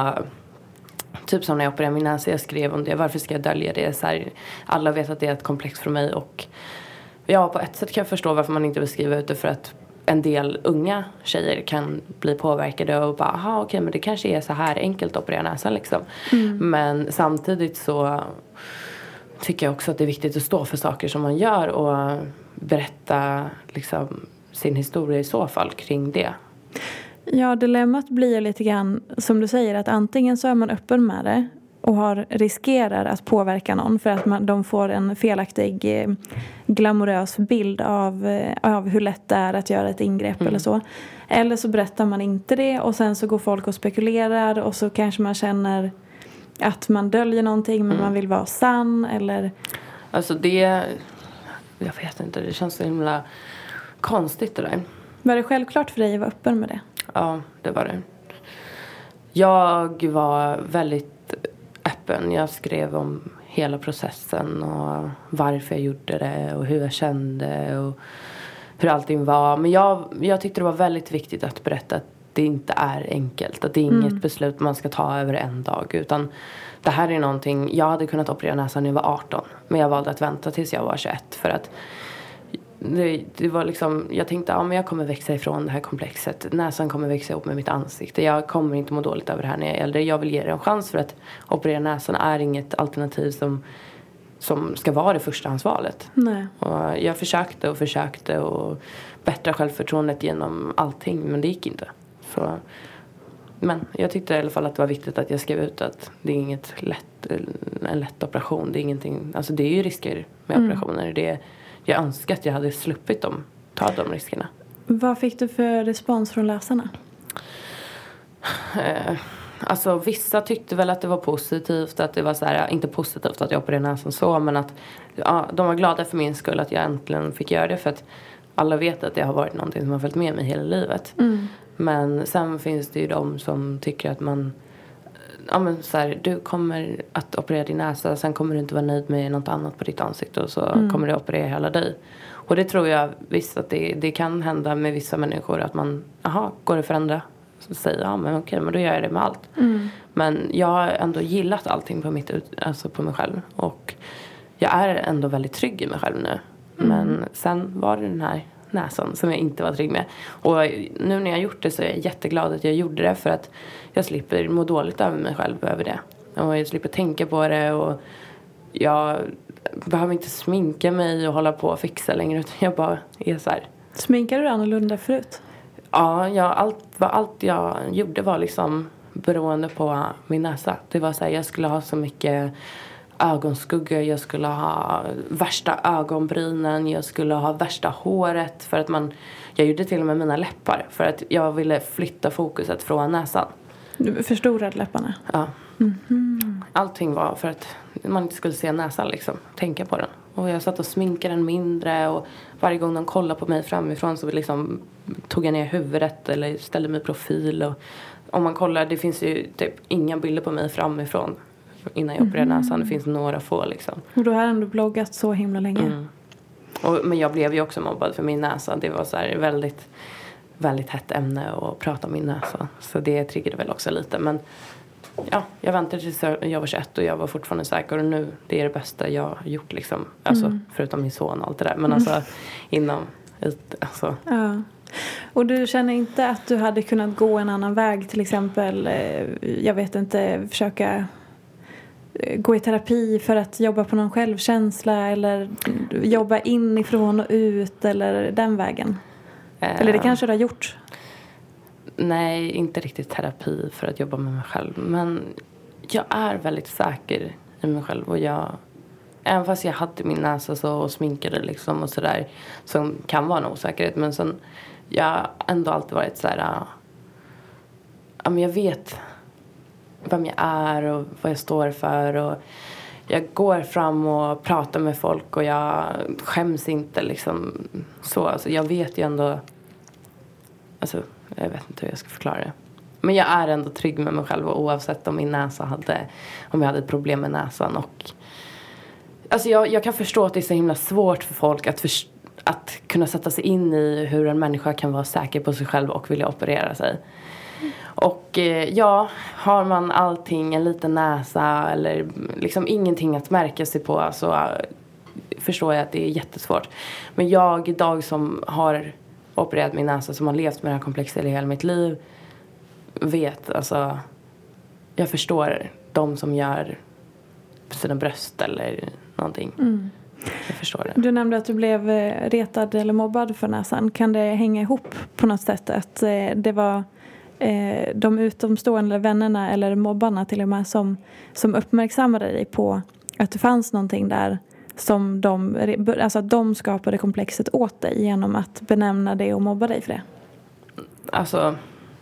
typ som när jag opererade min näsa, jag skrev om det. Varför ska jag dölja det? Så här, alla vet att det är ett komplex för mig. Och ja, på ett sätt kan jag förstå varför man inte vill skriva ut det. För att en del unga tjejer kan bli påverkade och bara, aha, okej, okay, men det kanske är så här enkelt att operera näsan liksom. Mm. Men samtidigt så tycker jag också att det är viktigt att stå för saker som man gör och berätta liksom sin historia i så fall kring det. Ja, dilemmat blir lite grann som du säger, att antingen så är man öppen med det och har, riskerar att påverka någon för att man, de får en felaktig eh, glamorös bild av, eh, av hur lätt det är att göra ett ingrepp mm. eller så. Eller så berättar man inte det och sen så går folk och spekulerar och så kanske man känner att man döljer någonting men mm. man vill vara sann eller... Alltså det... Jag vet inte, det känns så himla konstigt det där. Var det självklart för dig att vara öppen med det? Ja, det var det. Jag var väldigt öppen. Jag skrev om hela processen och varför jag gjorde det och hur jag kände och hur allting var. Men jag, jag tyckte det var väldigt viktigt att berätta att det inte är enkelt. Att det är inget mm. beslut man ska ta över en dag. Utan det här är någonting... Jag hade kunnat operera näsan när jag var arton. Men jag valde att vänta tills jag var tjugoett. För att det, det var liksom... Jag tänkte, ja men jag kommer växa ifrån det här komplexet. Näsan kommer växa ihop med mitt ansikte. Jag kommer inte må dåligt över det här när jag är äldre. Jag vill ge det en chans för att operera näsan är inget alternativ som... som ska vara det förstahandsvalet. Nej. Och jag försökte och försökte och bättra självförtroendet genom allting, men det gick inte. Så, men jag tyckte i alla fall att det var viktigt att jag skrev ut att det är inget lätt, en lätt operation. Det är ingenting, alltså det är ju risker med mm. operationer. Det, jag önskar att jag hade sluppit dem, ta de riskerna. Vad fick du för respons från läsarna? Eh, Alltså vissa tyckte väl att det var positivt, att det var så här, inte positivt att jag opererade näsan så, men att ja, de var glada för min skull att jag äntligen fick göra det, för att alla vet att det har varit någonting som har följt med mig hela livet. Mm. Men sen finns det ju de som tycker att man, ja men så här, du kommer att operera din näsa, sen kommer du inte vara nöjd med något annat på ditt ansikte och så mm. kommer du operera hela dig. Och det tror jag visst att det, det kan hända med vissa människor att man, aha, går det att förändra? Så säger ja men okej, men då gör jag det med allt. Mm. Men jag har ändå gillat allting på mitt, alltså på mig själv. Och jag är ändå väldigt trygg i mig själv nu. Mm. Men sen var det den här näsan som jag inte var trygg med. Och nu när jag har gjort det så är jag jätteglad att jag gjorde det. För att jag slipper må dåligt över mig själv över det. Och jag slipper tänka på det. Och jag behöver inte sminka mig och hålla på och fixa längre. Utan jag bara är så här. Sminkade du annorlunda förut? Ja, jag, allt, allt jag gjorde var liksom beroende på min näsa. Det var så här, jag skulle ha så mycket ögonskuggor, jag skulle ha värsta ögonbrynen, jag skulle ha värsta håret. För att man, jag gjorde till och med mina läppar för att jag ville flytta fokuset från näsan. Du förstorade läpparna? Ja. Mm-hmm. Allting var för att man inte skulle se näsan liksom, tänka på den. Och jag satt och sminkade den mindre och varje gång de kollade på mig framifrån så liksom tog jag ner huvudet eller ställde mig i profil. Och om man kollar, det finns ju typ inga bilder på mig framifrån innan jag opererade mm. näsan. Det finns några få liksom. Och då har ändå bloggat så himla länge. Mm. Och, men jag blev ju också mobbad för min näsa. Det var så här väldigt, väldigt hett ämne att prata om min näsa. Så det triggade väl också lite. Men ja, jag väntade tills jag var tjugoett och jag var fortfarande säker. Och nu, det är det bästa jag har gjort liksom. Alltså, mm. förutom min son och allt det där. Men alltså, inom, ut, alltså. Ja. Och du känner inte att du hade kunnat gå en annan väg, till exempel, jag vet inte, försöka gå i terapi för att jobba på någon självkänsla eller jobba inifrån och ut eller den vägen? Uh, eller det kanske du har gjort? Nej, inte riktigt terapi för att jobba med mig själv. Men jag är väldigt säker i mig själv och jag, även fast jag hade min näsa så och sminkade liksom och sådär, som kan vara en osäkerhet, men sen jag har ändå alltid varit så här, ja, men jag vet vem jag är och vad jag står för och jag går fram och pratar med folk och jag skäms inte liksom så, alltså jag vet ju ändå, alltså jag vet inte hur jag ska förklara det. Men jag är ändå trygg med mig själv och oavsett om min näsa hade, om jag hade ett problem med näsan och alltså jag, jag kan förstå att det är så himla svårt för folk att förstå, att kunna sätta sig in i hur en människa kan vara säker på sig själv och vilja operera sig. Mm. Och eh, ja, har man allting, en liten näsa eller liksom ingenting att märka sig på, så uh, förstår jag att det är jättesvårt. Men jag idag som har opererat min näsa, som har levt med det här komplexet i hela mitt liv, vet, alltså jag förstår de som gör sina bröst eller någonting. Mm. Jag förstår det. Du nämnde att du blev retad eller mobbad för näsan. Kan det hänga ihop på något sätt att det var eh, de utomstående vännerna eller mobbarna till och med som, som uppmärksammade dig på att det fanns någonting där som de, alltså att de skapade komplexet åt dig genom att benämna det och mobba dig för det? Alltså,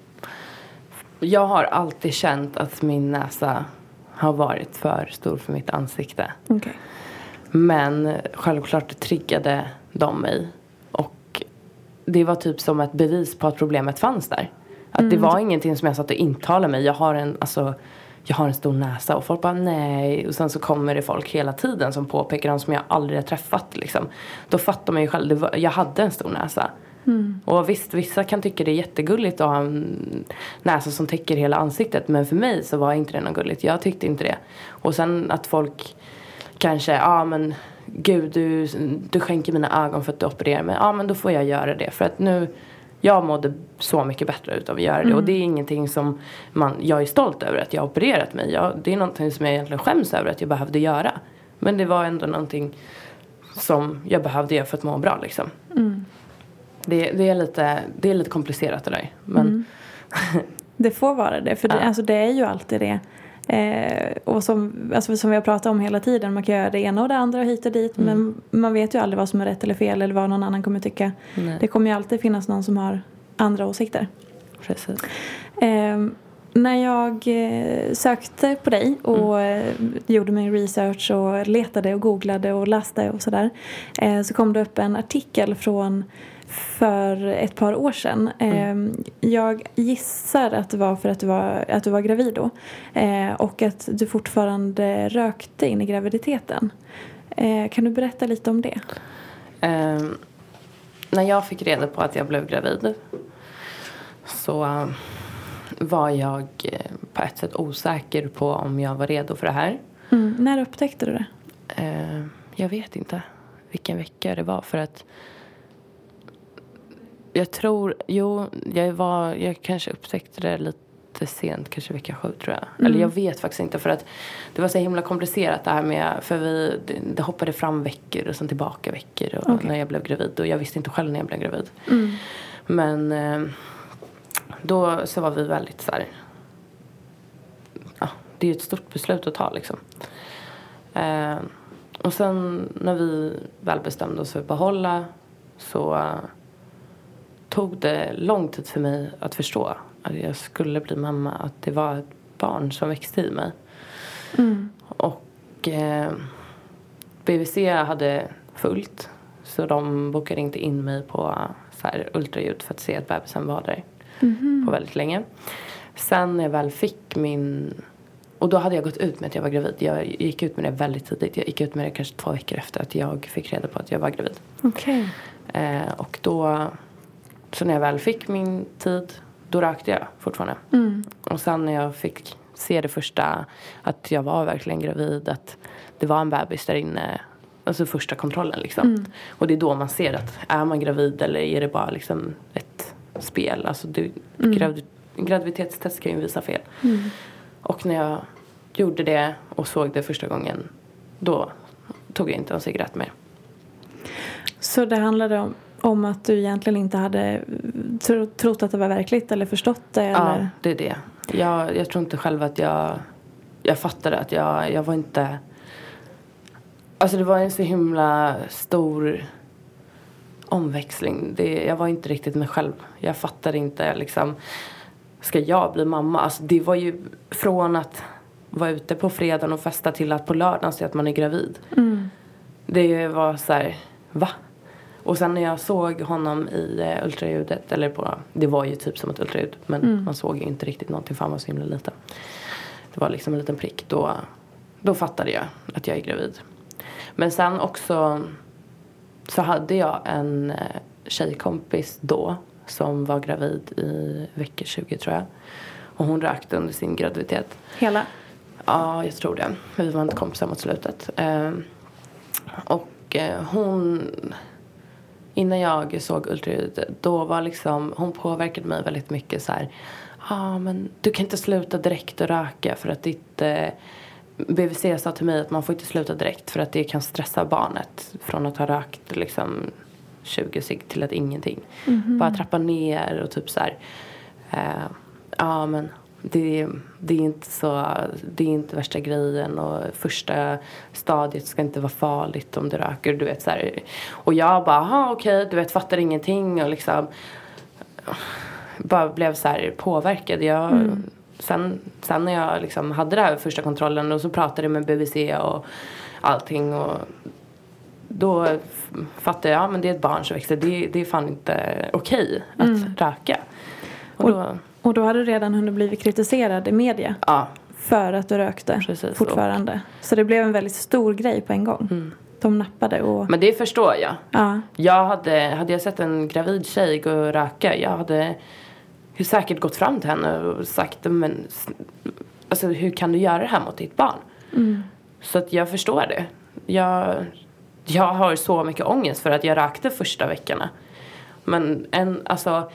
jag har alltid känt att min näsa har varit för stor för mitt ansikte. Okej. Okay. Men självklart triggade de mig. Och det var typ som ett bevis på att problemet fanns där. Att mm. det var ingenting som jag satt och intalade mig. Jag har en, alltså, jag har en stor näsa. Och folk bara nej. Och sen så kommer det folk hela tiden som påpekar dem som jag aldrig har träffat. Liksom. Då fattar man ju själv. Det var, jag hade en stor näsa. Mm. Och visst, vissa kan tycka det är jättegulligt att ha en näsa som täcker hela ansiktet. Men för mig så var inte det något gulligt. Jag tyckte inte det. Och sen att folk kanske, ja ah, men gud du, du skänker mina ögon för att du opererar mig. Ja ah, men då får jag göra det. För att nu, jag mådde så mycket bättre ut av att göra det. Mm. Och det är ingenting som man, jag är stolt över att jag har opererat mig. Jag, det är någonting som jag egentligen skäms över att jag behövde göra. Men det var ändå någonting som jag behövde göra för att må bra liksom. Mm. Det, det, är lite, det är lite komplicerat det där. Men mm. Det får vara det. För det, ja. alltså, det är ju alltid det. Eh, och som, alltså, som vi har pratat om hela tiden. Man kan göra det ena och det andra och hit och dit. Mm. Men man vet ju aldrig vad som är rätt eller fel. Eller vad någon annan kommer tycka. Nej. Det kommer ju alltid finnas någon som har andra åsikter. Precis. Eh, när jag eh, sökte på dig. Och mm. eh, gjorde min research. Och letade och googlade och läste och sådär. Eh, så kom det upp en artikel från för ett par år sedan. Mm. Jag gissar att det var för att du var, att du var gravid då. Och att du fortfarande rökte in i graviditeten. Kan du berätta lite om det? Um, när jag fick reda på att jag blev gravid så um, var jag på ett sätt osäker på om jag var redo för det här. Mm. När upptäckte du det? Uh, jag vet inte vilken vecka det var, för att jag tror, jo, jag var, jag kanske upptäckte det lite sent, kanske vecka sju tror jag. Mm. Eller jag vet faktiskt inte, för att det var så himla komplicerat det här med, för vi, det, det hoppade fram veckor och sen tillbaka veckor och okay. när jag blev gravid. Och jag visste inte själv när jag blev gravid. Mm. Men eh, då så var vi väldigt så här, ja, det är ju ett stort beslut att ta liksom. Eh, och sen när vi väl bestämde oss för att behålla så uh, tog det lång tid för mig att förstå att jag skulle bli mamma, att det var ett barn som växte i mig. Mm. Och eh, B V C hade fullt, så de bokade inte in mig på så här, ultraljud för att se att bebisen var där mm-hmm. på väldigt länge. Sen när jag väl fick min... Och då hade jag gått ut med att jag var gravid. Jag gick ut med det väldigt tidigt. Jag gick ut med det kanske två veckor efter att jag fick reda på att jag var gravid. Okej. Okay. Eh, och då... Så när jag väl fick min tid, då rökte jag fortfarande. Mm. Och sen när jag fick se det första, att jag var verkligen gravid, att det var en bebis där inne, alltså första kontrollen liksom. Mm. Och det är då man ser att är man gravid eller är det bara liksom ett spel. Alltså du, mm. gravid, graviditetstest kan ju visa fel. Mm. Och när jag gjorde det och såg det första gången, då tog jag inte en cigarett mer. Så det handlade om, om att du egentligen inte hade tro, trott att det var verkligt eller förstått det? Eller? Ja, det är det. Jag, jag tror inte själv att jag... Jag fattade att jag, jag var inte... Alltså det var en så himla stor omväxling. Det, jag var inte riktigt mig själv. Jag fattade inte liksom... Ska jag bli mamma? Alltså det var ju från att vara ute på fredagen och festa till att på lördagen se att man är gravid. Mm. Det var så här... Va? Och sen när jag såg honom i eh, ultraljudet, eller på, det var ju typ som ett ultraljud, men mm. man såg ju inte riktigt någonting för han var så himla liten. Det var liksom en liten prick, då, då fattade jag att jag är gravid. Men sen också så hade jag en eh, tjejkompis då som var gravid i vecka tjugo tror jag. Och hon rökte under sin graviditet. Hela? Ja, jag tror det. Vi var inte kompisar mot slutet. Eh, och eh, hon... Innan jag såg ultraljudet, då var liksom, hon påverkade mig väldigt mycket så här. Ja, ah, men du kan inte sluta direkt att röka för att ditt eh, B V C sa till mig att man får inte sluta direkt för att det kan stressa barnet från att ha rökt liksom tjugo cigg till att ingenting. Mm-hmm. Bara trappa ner och typ så här. Ja, eh, ah, men det, det är inte så, det är inte värsta grejen och första stadiet ska inte vara farligt om du röker, du vet så här. Och jag bara, aha, okej, okay, du vet, fattar ingenting och liksom bara blev så här påverkad. Jag, mm. sen, sen när jag liksom hade det här första kontrollen och så pratade jag med B V C och allting och då fattade jag, ja men det är ett barn som växer, det, det är fan inte okej att mm. röka. Och då... Och då hade du redan hunnit blivit kritiserad i media. Ja. För att du rökte. Precis, fortfarande. Och... Så det blev en väldigt stor grej på en gång. Mm. De nappade och... Men det förstår jag. Ja. Jag hade, hade jag sett en gravid tjej gå och röka. Jag hade hur säkert gått fram till henne och sagt, men alltså, hur kan du göra det här mot ditt barn? Mm. Så att jag förstår det. Jag, jag har så mycket ångest för att jag rökte första veckorna. Men en, alltså...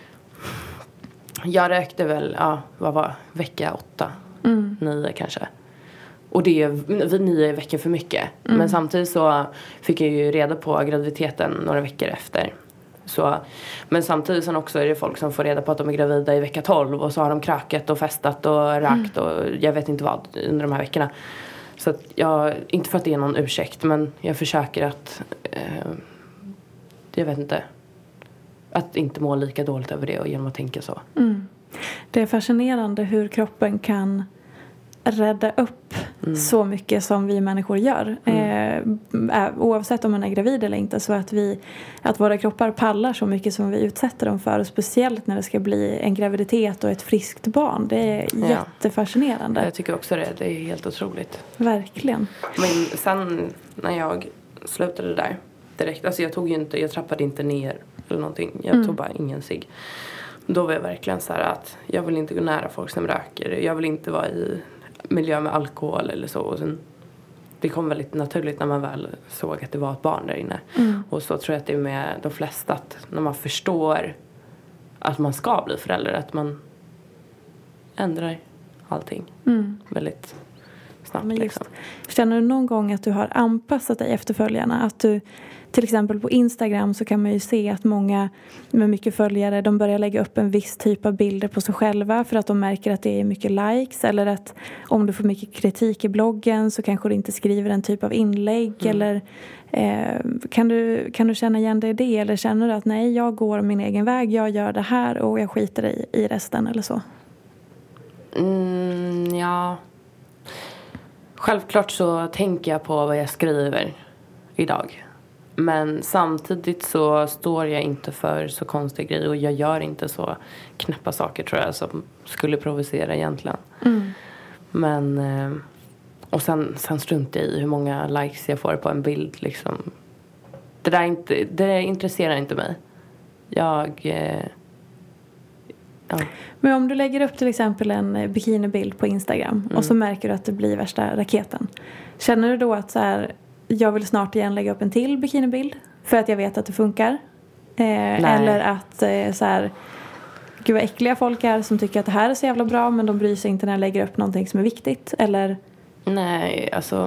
Jag rökte väl, ja, vad var vecka åtta, mm. nio kanske. Och det är nio veckor för mycket. Mm. Men samtidigt så fick jag ju reda på graviditeten några veckor efter. Så, men samtidigt så också är det folk som får reda på att de är gravida i vecka tolv. Och så har de krökat och festat och rökt mm. och jag vet inte vad under de här veckorna. Så att jag, inte för att det är någon ursäkt, men jag försöker att, eh, jag vet inte... Att inte må lika dåligt över det och genom att tänka så. Mm. Det är fascinerande hur kroppen kan rädda upp mm. så mycket som vi människor gör. Mm. Eh, oavsett om man är gravid eller inte. Så att, vi, att våra kroppar pallar så mycket som vi utsätter dem för. Och speciellt när det ska bli en graviditet och ett friskt barn. Det är ja. jättefascinerande. Jag tycker också det. Det är helt otroligt. Verkligen. Men sen när jag slutade där direkt. Alltså jag tog ju inte, jag trappade inte ner eller någonting. Jag mm. tog bara ingen cigg. Då var jag verkligen så här att jag vill inte gå nära folk som röker. Jag vill inte vara i miljö med alkohol eller så. Och sen, det kom väldigt naturligt när man väl såg att det var ett barn där inne. Mm. Och så tror jag att det är med de flesta att när man förstår att man ska bli förälder, att man ändrar allting mm. väldigt snabbt. Men just, liksom. Känner du någon gång att du har anpassat dig efterföljarna? Att du till exempel på Instagram så kan man ju se att många med mycket följare, de börjar lägga upp en viss typ av bilder på sig själva för att de märker att det är mycket likes, eller att om du får mycket kritik i bloggen så kanske du inte skriver en typ av inlägg mm. eller eh, kan, du, kan du känna igen dig i det, eller känner du att nej, jag går min egen väg, jag gör det här och jag skiter i, i resten eller så? Mm, ja. Självklart så tänker jag på vad jag skriver idag. Men samtidigt så står jag inte för så konstiga grejer. Och jag gör inte så knäppa saker, tror jag, som skulle provocera egentligen. Mm. Men, och sen, sen struntar jag i hur många likes jag får på en bild. Liksom. Det där inte, det intresserar inte mig. Jag... Ja. Men om du lägger upp till exempel en bikinibild på Instagram mm. och så märker du att det blir värsta raketen. Känner du då att så här, jag vill snart igen lägga upp en till bikinibild för att jag vet att det funkar? Eh, eller att eh, så här, gud vad äckliga folk är som tycker att det här är så jävla bra men de bryr sig inte när jag lägger upp någonting som är viktigt? Eller? Nej, alltså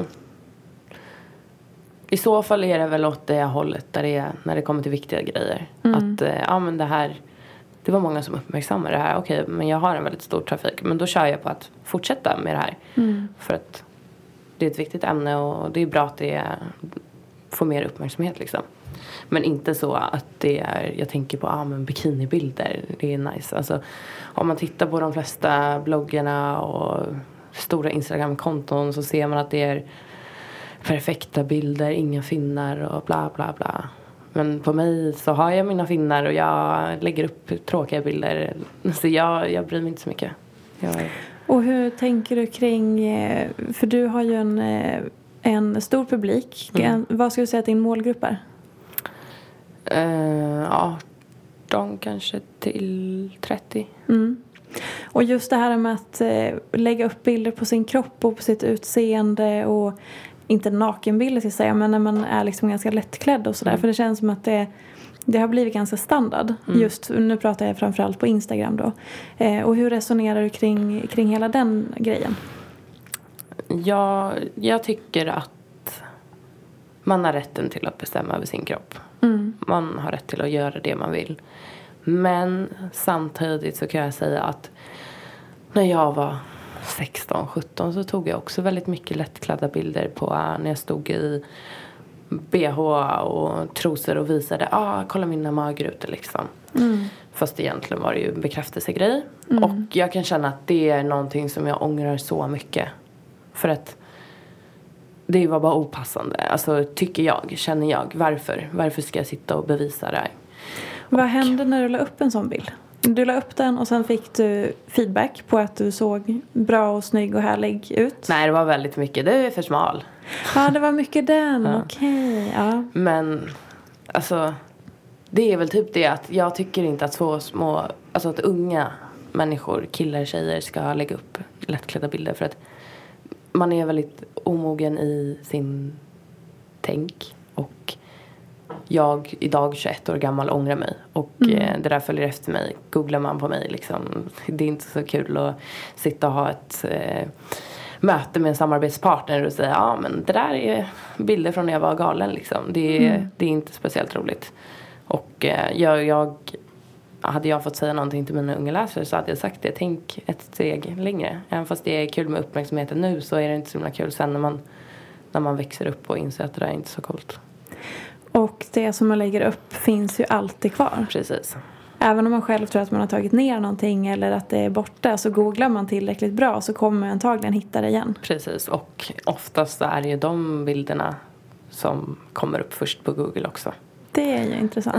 i så fall är det väl åt det hållet där det är när det kommer till viktiga grejer. Mm. Att eh, ja men det här, det var många som uppmärksammade det här. Okej, men jag har en väldigt stor trafik. Men då kör jag på att fortsätta med det här. Mm. För att det är ett viktigt ämne och det är bra att det får mer uppmärksamhet liksom. Men inte så att det är, jag tänker på ah, men bikinibilder, det är nice. Alltså, om man tittar på de flesta bloggarna och stora Instagram-konton så ser man att det är perfekta bilder, inga finnar och bla bla bla. Men på mig så har jag mina finnar och jag lägger upp tråkiga bilder. Så jag, jag bryr mig inte så mycket. Jag... Och hur tänker du kring, för du har ju en, en stor publik. Mm. Vad ska du säga att din målgrupp är? Uh, arton kanske till trettio. Mm. Och just det här med att lägga upp bilder på sin kropp och på sitt utseende och inte nakenbilder ska jag säga, men när man är liksom ganska lättklädd och sådär. Mm. För det känns som att det, det har blivit ganska standard. Mm. Just nu pratar jag framförallt på Instagram då. Eh, och hur resonerar du kring, kring hela den grejen? Ja, jag tycker att man har rätten till att bestämma över sin kropp. Mm. Man har rätt till att göra det man vill. Men samtidigt så kan jag säga att när jag var sexton sjutton så tog jag också väldigt mycket lättklädda bilder på när jag stod i B H och trosor och visade, ah, kolla mina magrutor liksom. Mm. Fast egentligen var det ju en bekräftelsegrej. Mm. Och jag kan känna att det är någonting som jag ångrar så mycket. För att det var bara opassande. Alltså tycker jag, känner jag. Varför? Varför ska jag sitta och bevisa det här? Vad och... hände när du la upp en sån bild? Du la upp den och sen fick du feedback på att du såg bra och snygg och härlig ut. Nej, det var väldigt mycket. Det är för smal. Ja, det var mycket den. Ja. Okej, ja. Men, alltså, det är väl typ det att jag tycker inte att så små, alltså att unga människor, killar, tjejer ska lägga upp lättklädda bilder. För att man är väldigt omogen i sin tänk och jag idag tjugoett år gammal ångrar mig. Och mm. eh, det där följer efter mig. Googlar man på mig liksom. Det är inte så kul att sitta och ha ett eh, möte med en samarbetspartner och säga, ja men det där är bilder från när jag var galen liksom. Det är, mm. det är inte speciellt roligt. Och eh, jag, jag hade jag fått säga någonting till mina unga läsare så hade jag sagt det. Tänk ett steg längre. Även fast det är kul med uppmärksamheten nu så är det inte så himla kul sen när man, när man växer upp och inser att det där är inte så coolt. Och det som man lägger upp finns ju alltid kvar. Precis. Även om man själv tror att man har tagit ner någonting eller att det är borta, så googlar man tillräckligt bra så kommer man antagligen hitta det igen. Precis, och oftast är det ju de bilderna som kommer upp först på Google också. Det är ju intressant.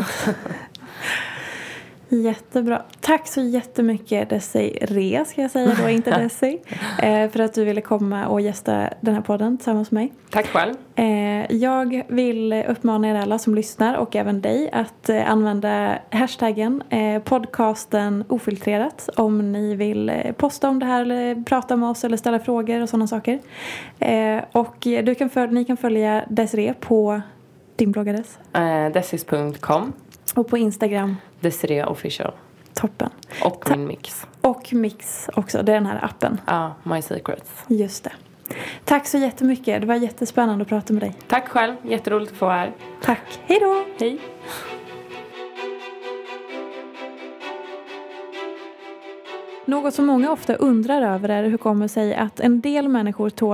Jättebra. Tack så jättemycket Desiree, ska jag säga då, inte Desi, eh, för att du ville komma och gästa den här podden tillsammans med mig. Tack själv. Eh, jag vill uppmana er alla som lyssnar och även dig att eh, använda hashtaggen eh, podcasten ofiltrerat om ni vill eh, posta om det här eller prata med oss eller ställa frågor och sådana saker. Eh, och du kan följa, ni kan följa Desiree på din bloggadress. Eh, desis punkt com. Och på Instagram. Desiree official. Toppen. Och Ta- min mix. Och mix också, det är den här appen. Ja, My Secrets. Just det. Tack så jättemycket. Det var jättespännande att prata med dig. Tack själv. Jätteroligt att få vara här. Tack. Hej då. Hej. Något som många ofta undrar över är hur det kommer sig att en del människor tål.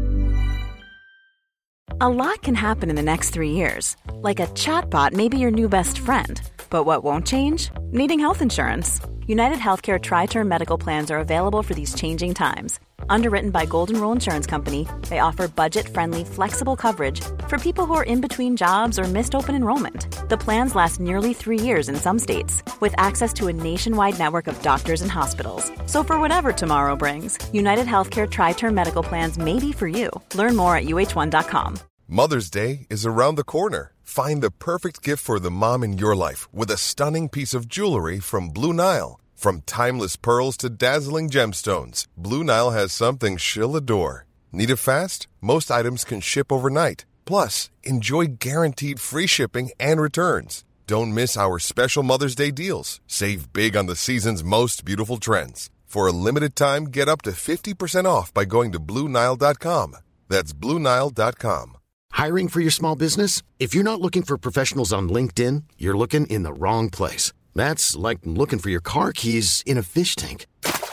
A lot can happen in the next three years. Like a chatbot may be your new best friend. But what won't change? Needing health insurance. United Healthcare Tri-Term Medical Plans are available for these changing times. Underwritten by Golden Rule Insurance Company, they offer budget-friendly, flexible coverage for people who are in between jobs or missed open enrollment. The plans last nearly three years in some states, with access to a nationwide network of doctors and hospitals. So for whatever tomorrow brings, United Healthcare Tri-Term Medical Plans may be for you. Learn more at U H one dot com. Mother's Day is around the corner. Find the perfect gift for the mom in your life with a stunning piece of jewelry from Blue Nile. From timeless pearls to dazzling gemstones, Blue Nile has something she'll adore. Need it fast? Most items can ship overnight. Plus, enjoy guaranteed free shipping and returns. Don't miss our special Mother's Day deals. Save big on the season's most beautiful trends. For a limited time, get up to fifty percent off by going to Blue Nile dot com. That's Blue Nile dot com. Hiring for your small business? If you're not looking for professionals on LinkedIn, you're looking in the wrong place. That's like looking for your car keys in a fish tank.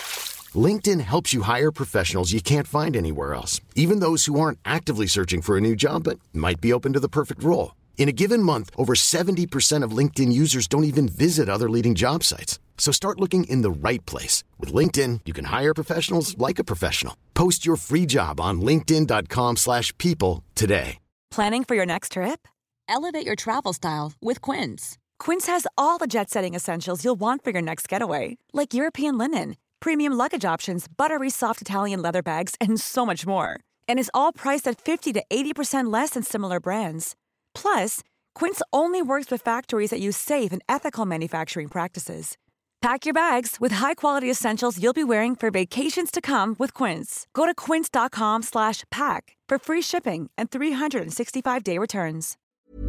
LinkedIn helps you hire professionals you can't find anywhere else, even those who aren't actively searching for a new job but might be open to the perfect role. In a given month, over seventy percent of LinkedIn users don't even visit other leading job sites. So start looking in the right place. With LinkedIn, you can hire professionals like a professional. Post your free job on linkedin dot com slash people today. Planning for your next trip? Elevate your travel style with Quince. Quince has all the jet-setting essentials you'll want for your next getaway, like European linen, premium luggage options, buttery soft Italian leather bags, and so much more. And is all priced at fifty to eighty percent less than similar brands. Plus, Quince only works with factories that use safe and ethical manufacturing practices. Pack your bags with high-quality essentials you'll be wearing for vacations to come with Quince. Go to quince dot com slash pack for free shipping and three sixty-five day returns.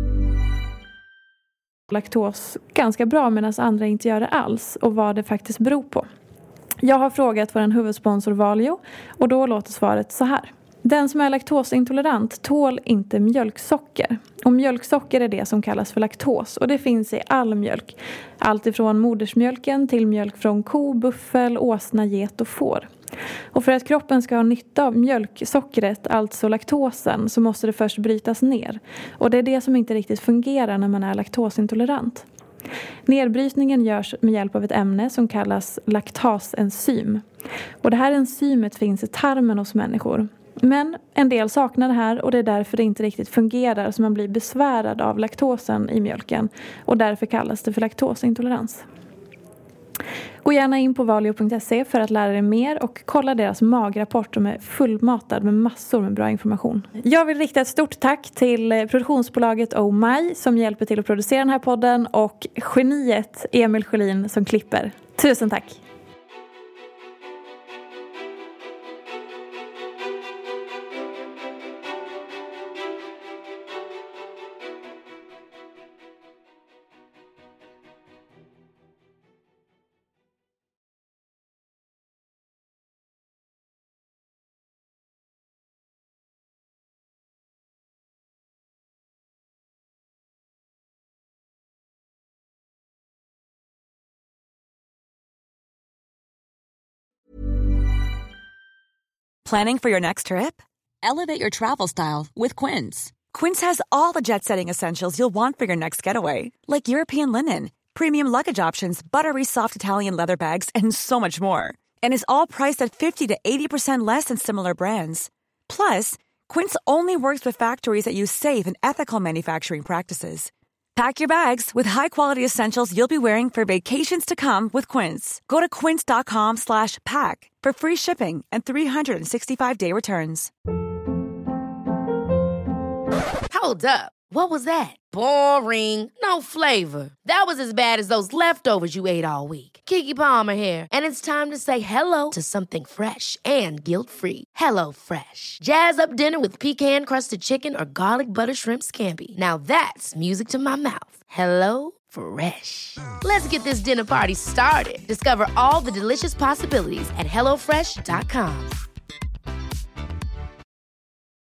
Laktos ganska bra medan andra inte gör det alls, och vad det faktiskt beror på. Jag har frågat vår huvudsponsor Valio, och då låter svaret så här. Den som är laktosintolerant tål inte mjölksocker. Och mjölksocker är det som kallas för laktos, och det finns i all mjölk. Allt ifrån modersmjölken till mjölk från ko, buffel, åsna, get och får. Och för att kroppen ska ha nytta av mjölksockret, alltså laktosen, så måste det först brytas ner. Och det är det som inte riktigt fungerar när man är laktosintolerant. Nedbrytningen görs med hjälp av ett ämne som kallas laktasenzym. Och det här enzymet finns i tarmen hos människor. Men en del saknar det här, och det är därför det inte riktigt fungerar, så man blir besvärad av laktosen i mjölken. Och därför kallas det för laktosintolerans. Gå gärna in på valio punkt se för att lära dig mer och kolla deras magrapport som är fullmatad med massor med bra information. Jag vill rikta ett stort tack till produktionsbolaget Oh My som hjälper till att producera den här podden, och geniet Emil Sjölin som klipper. Tusen tack! Planning for your next trip? Elevate your travel style with Quince. Quince has all the jet-setting essentials you'll want for your next getaway, like European linen, premium luggage options, buttery soft Italian leather bags, and so much more. And is all priced at fifty to eighty percent less than similar brands. Plus, Quince only works with factories that use safe and ethical manufacturing practices. Pack your bags with high-quality essentials you'll be wearing for vacations to come with Quince. Go to quince dot com slash pack for free shipping and three sixty-five day returns. Hold up. What was that? Boring. No flavor. That was as bad as those leftovers you ate all week. Keke Palmer here, and it's time to say hello to something fresh and guilt-free. Hello Fresh. Jazz up dinner with pecan-crusted chicken or garlic butter shrimp scampi. Now that's music to my mouth. Hello Fresh. Let's get this dinner party started. Discover all the delicious possibilities at hello fresh dot com.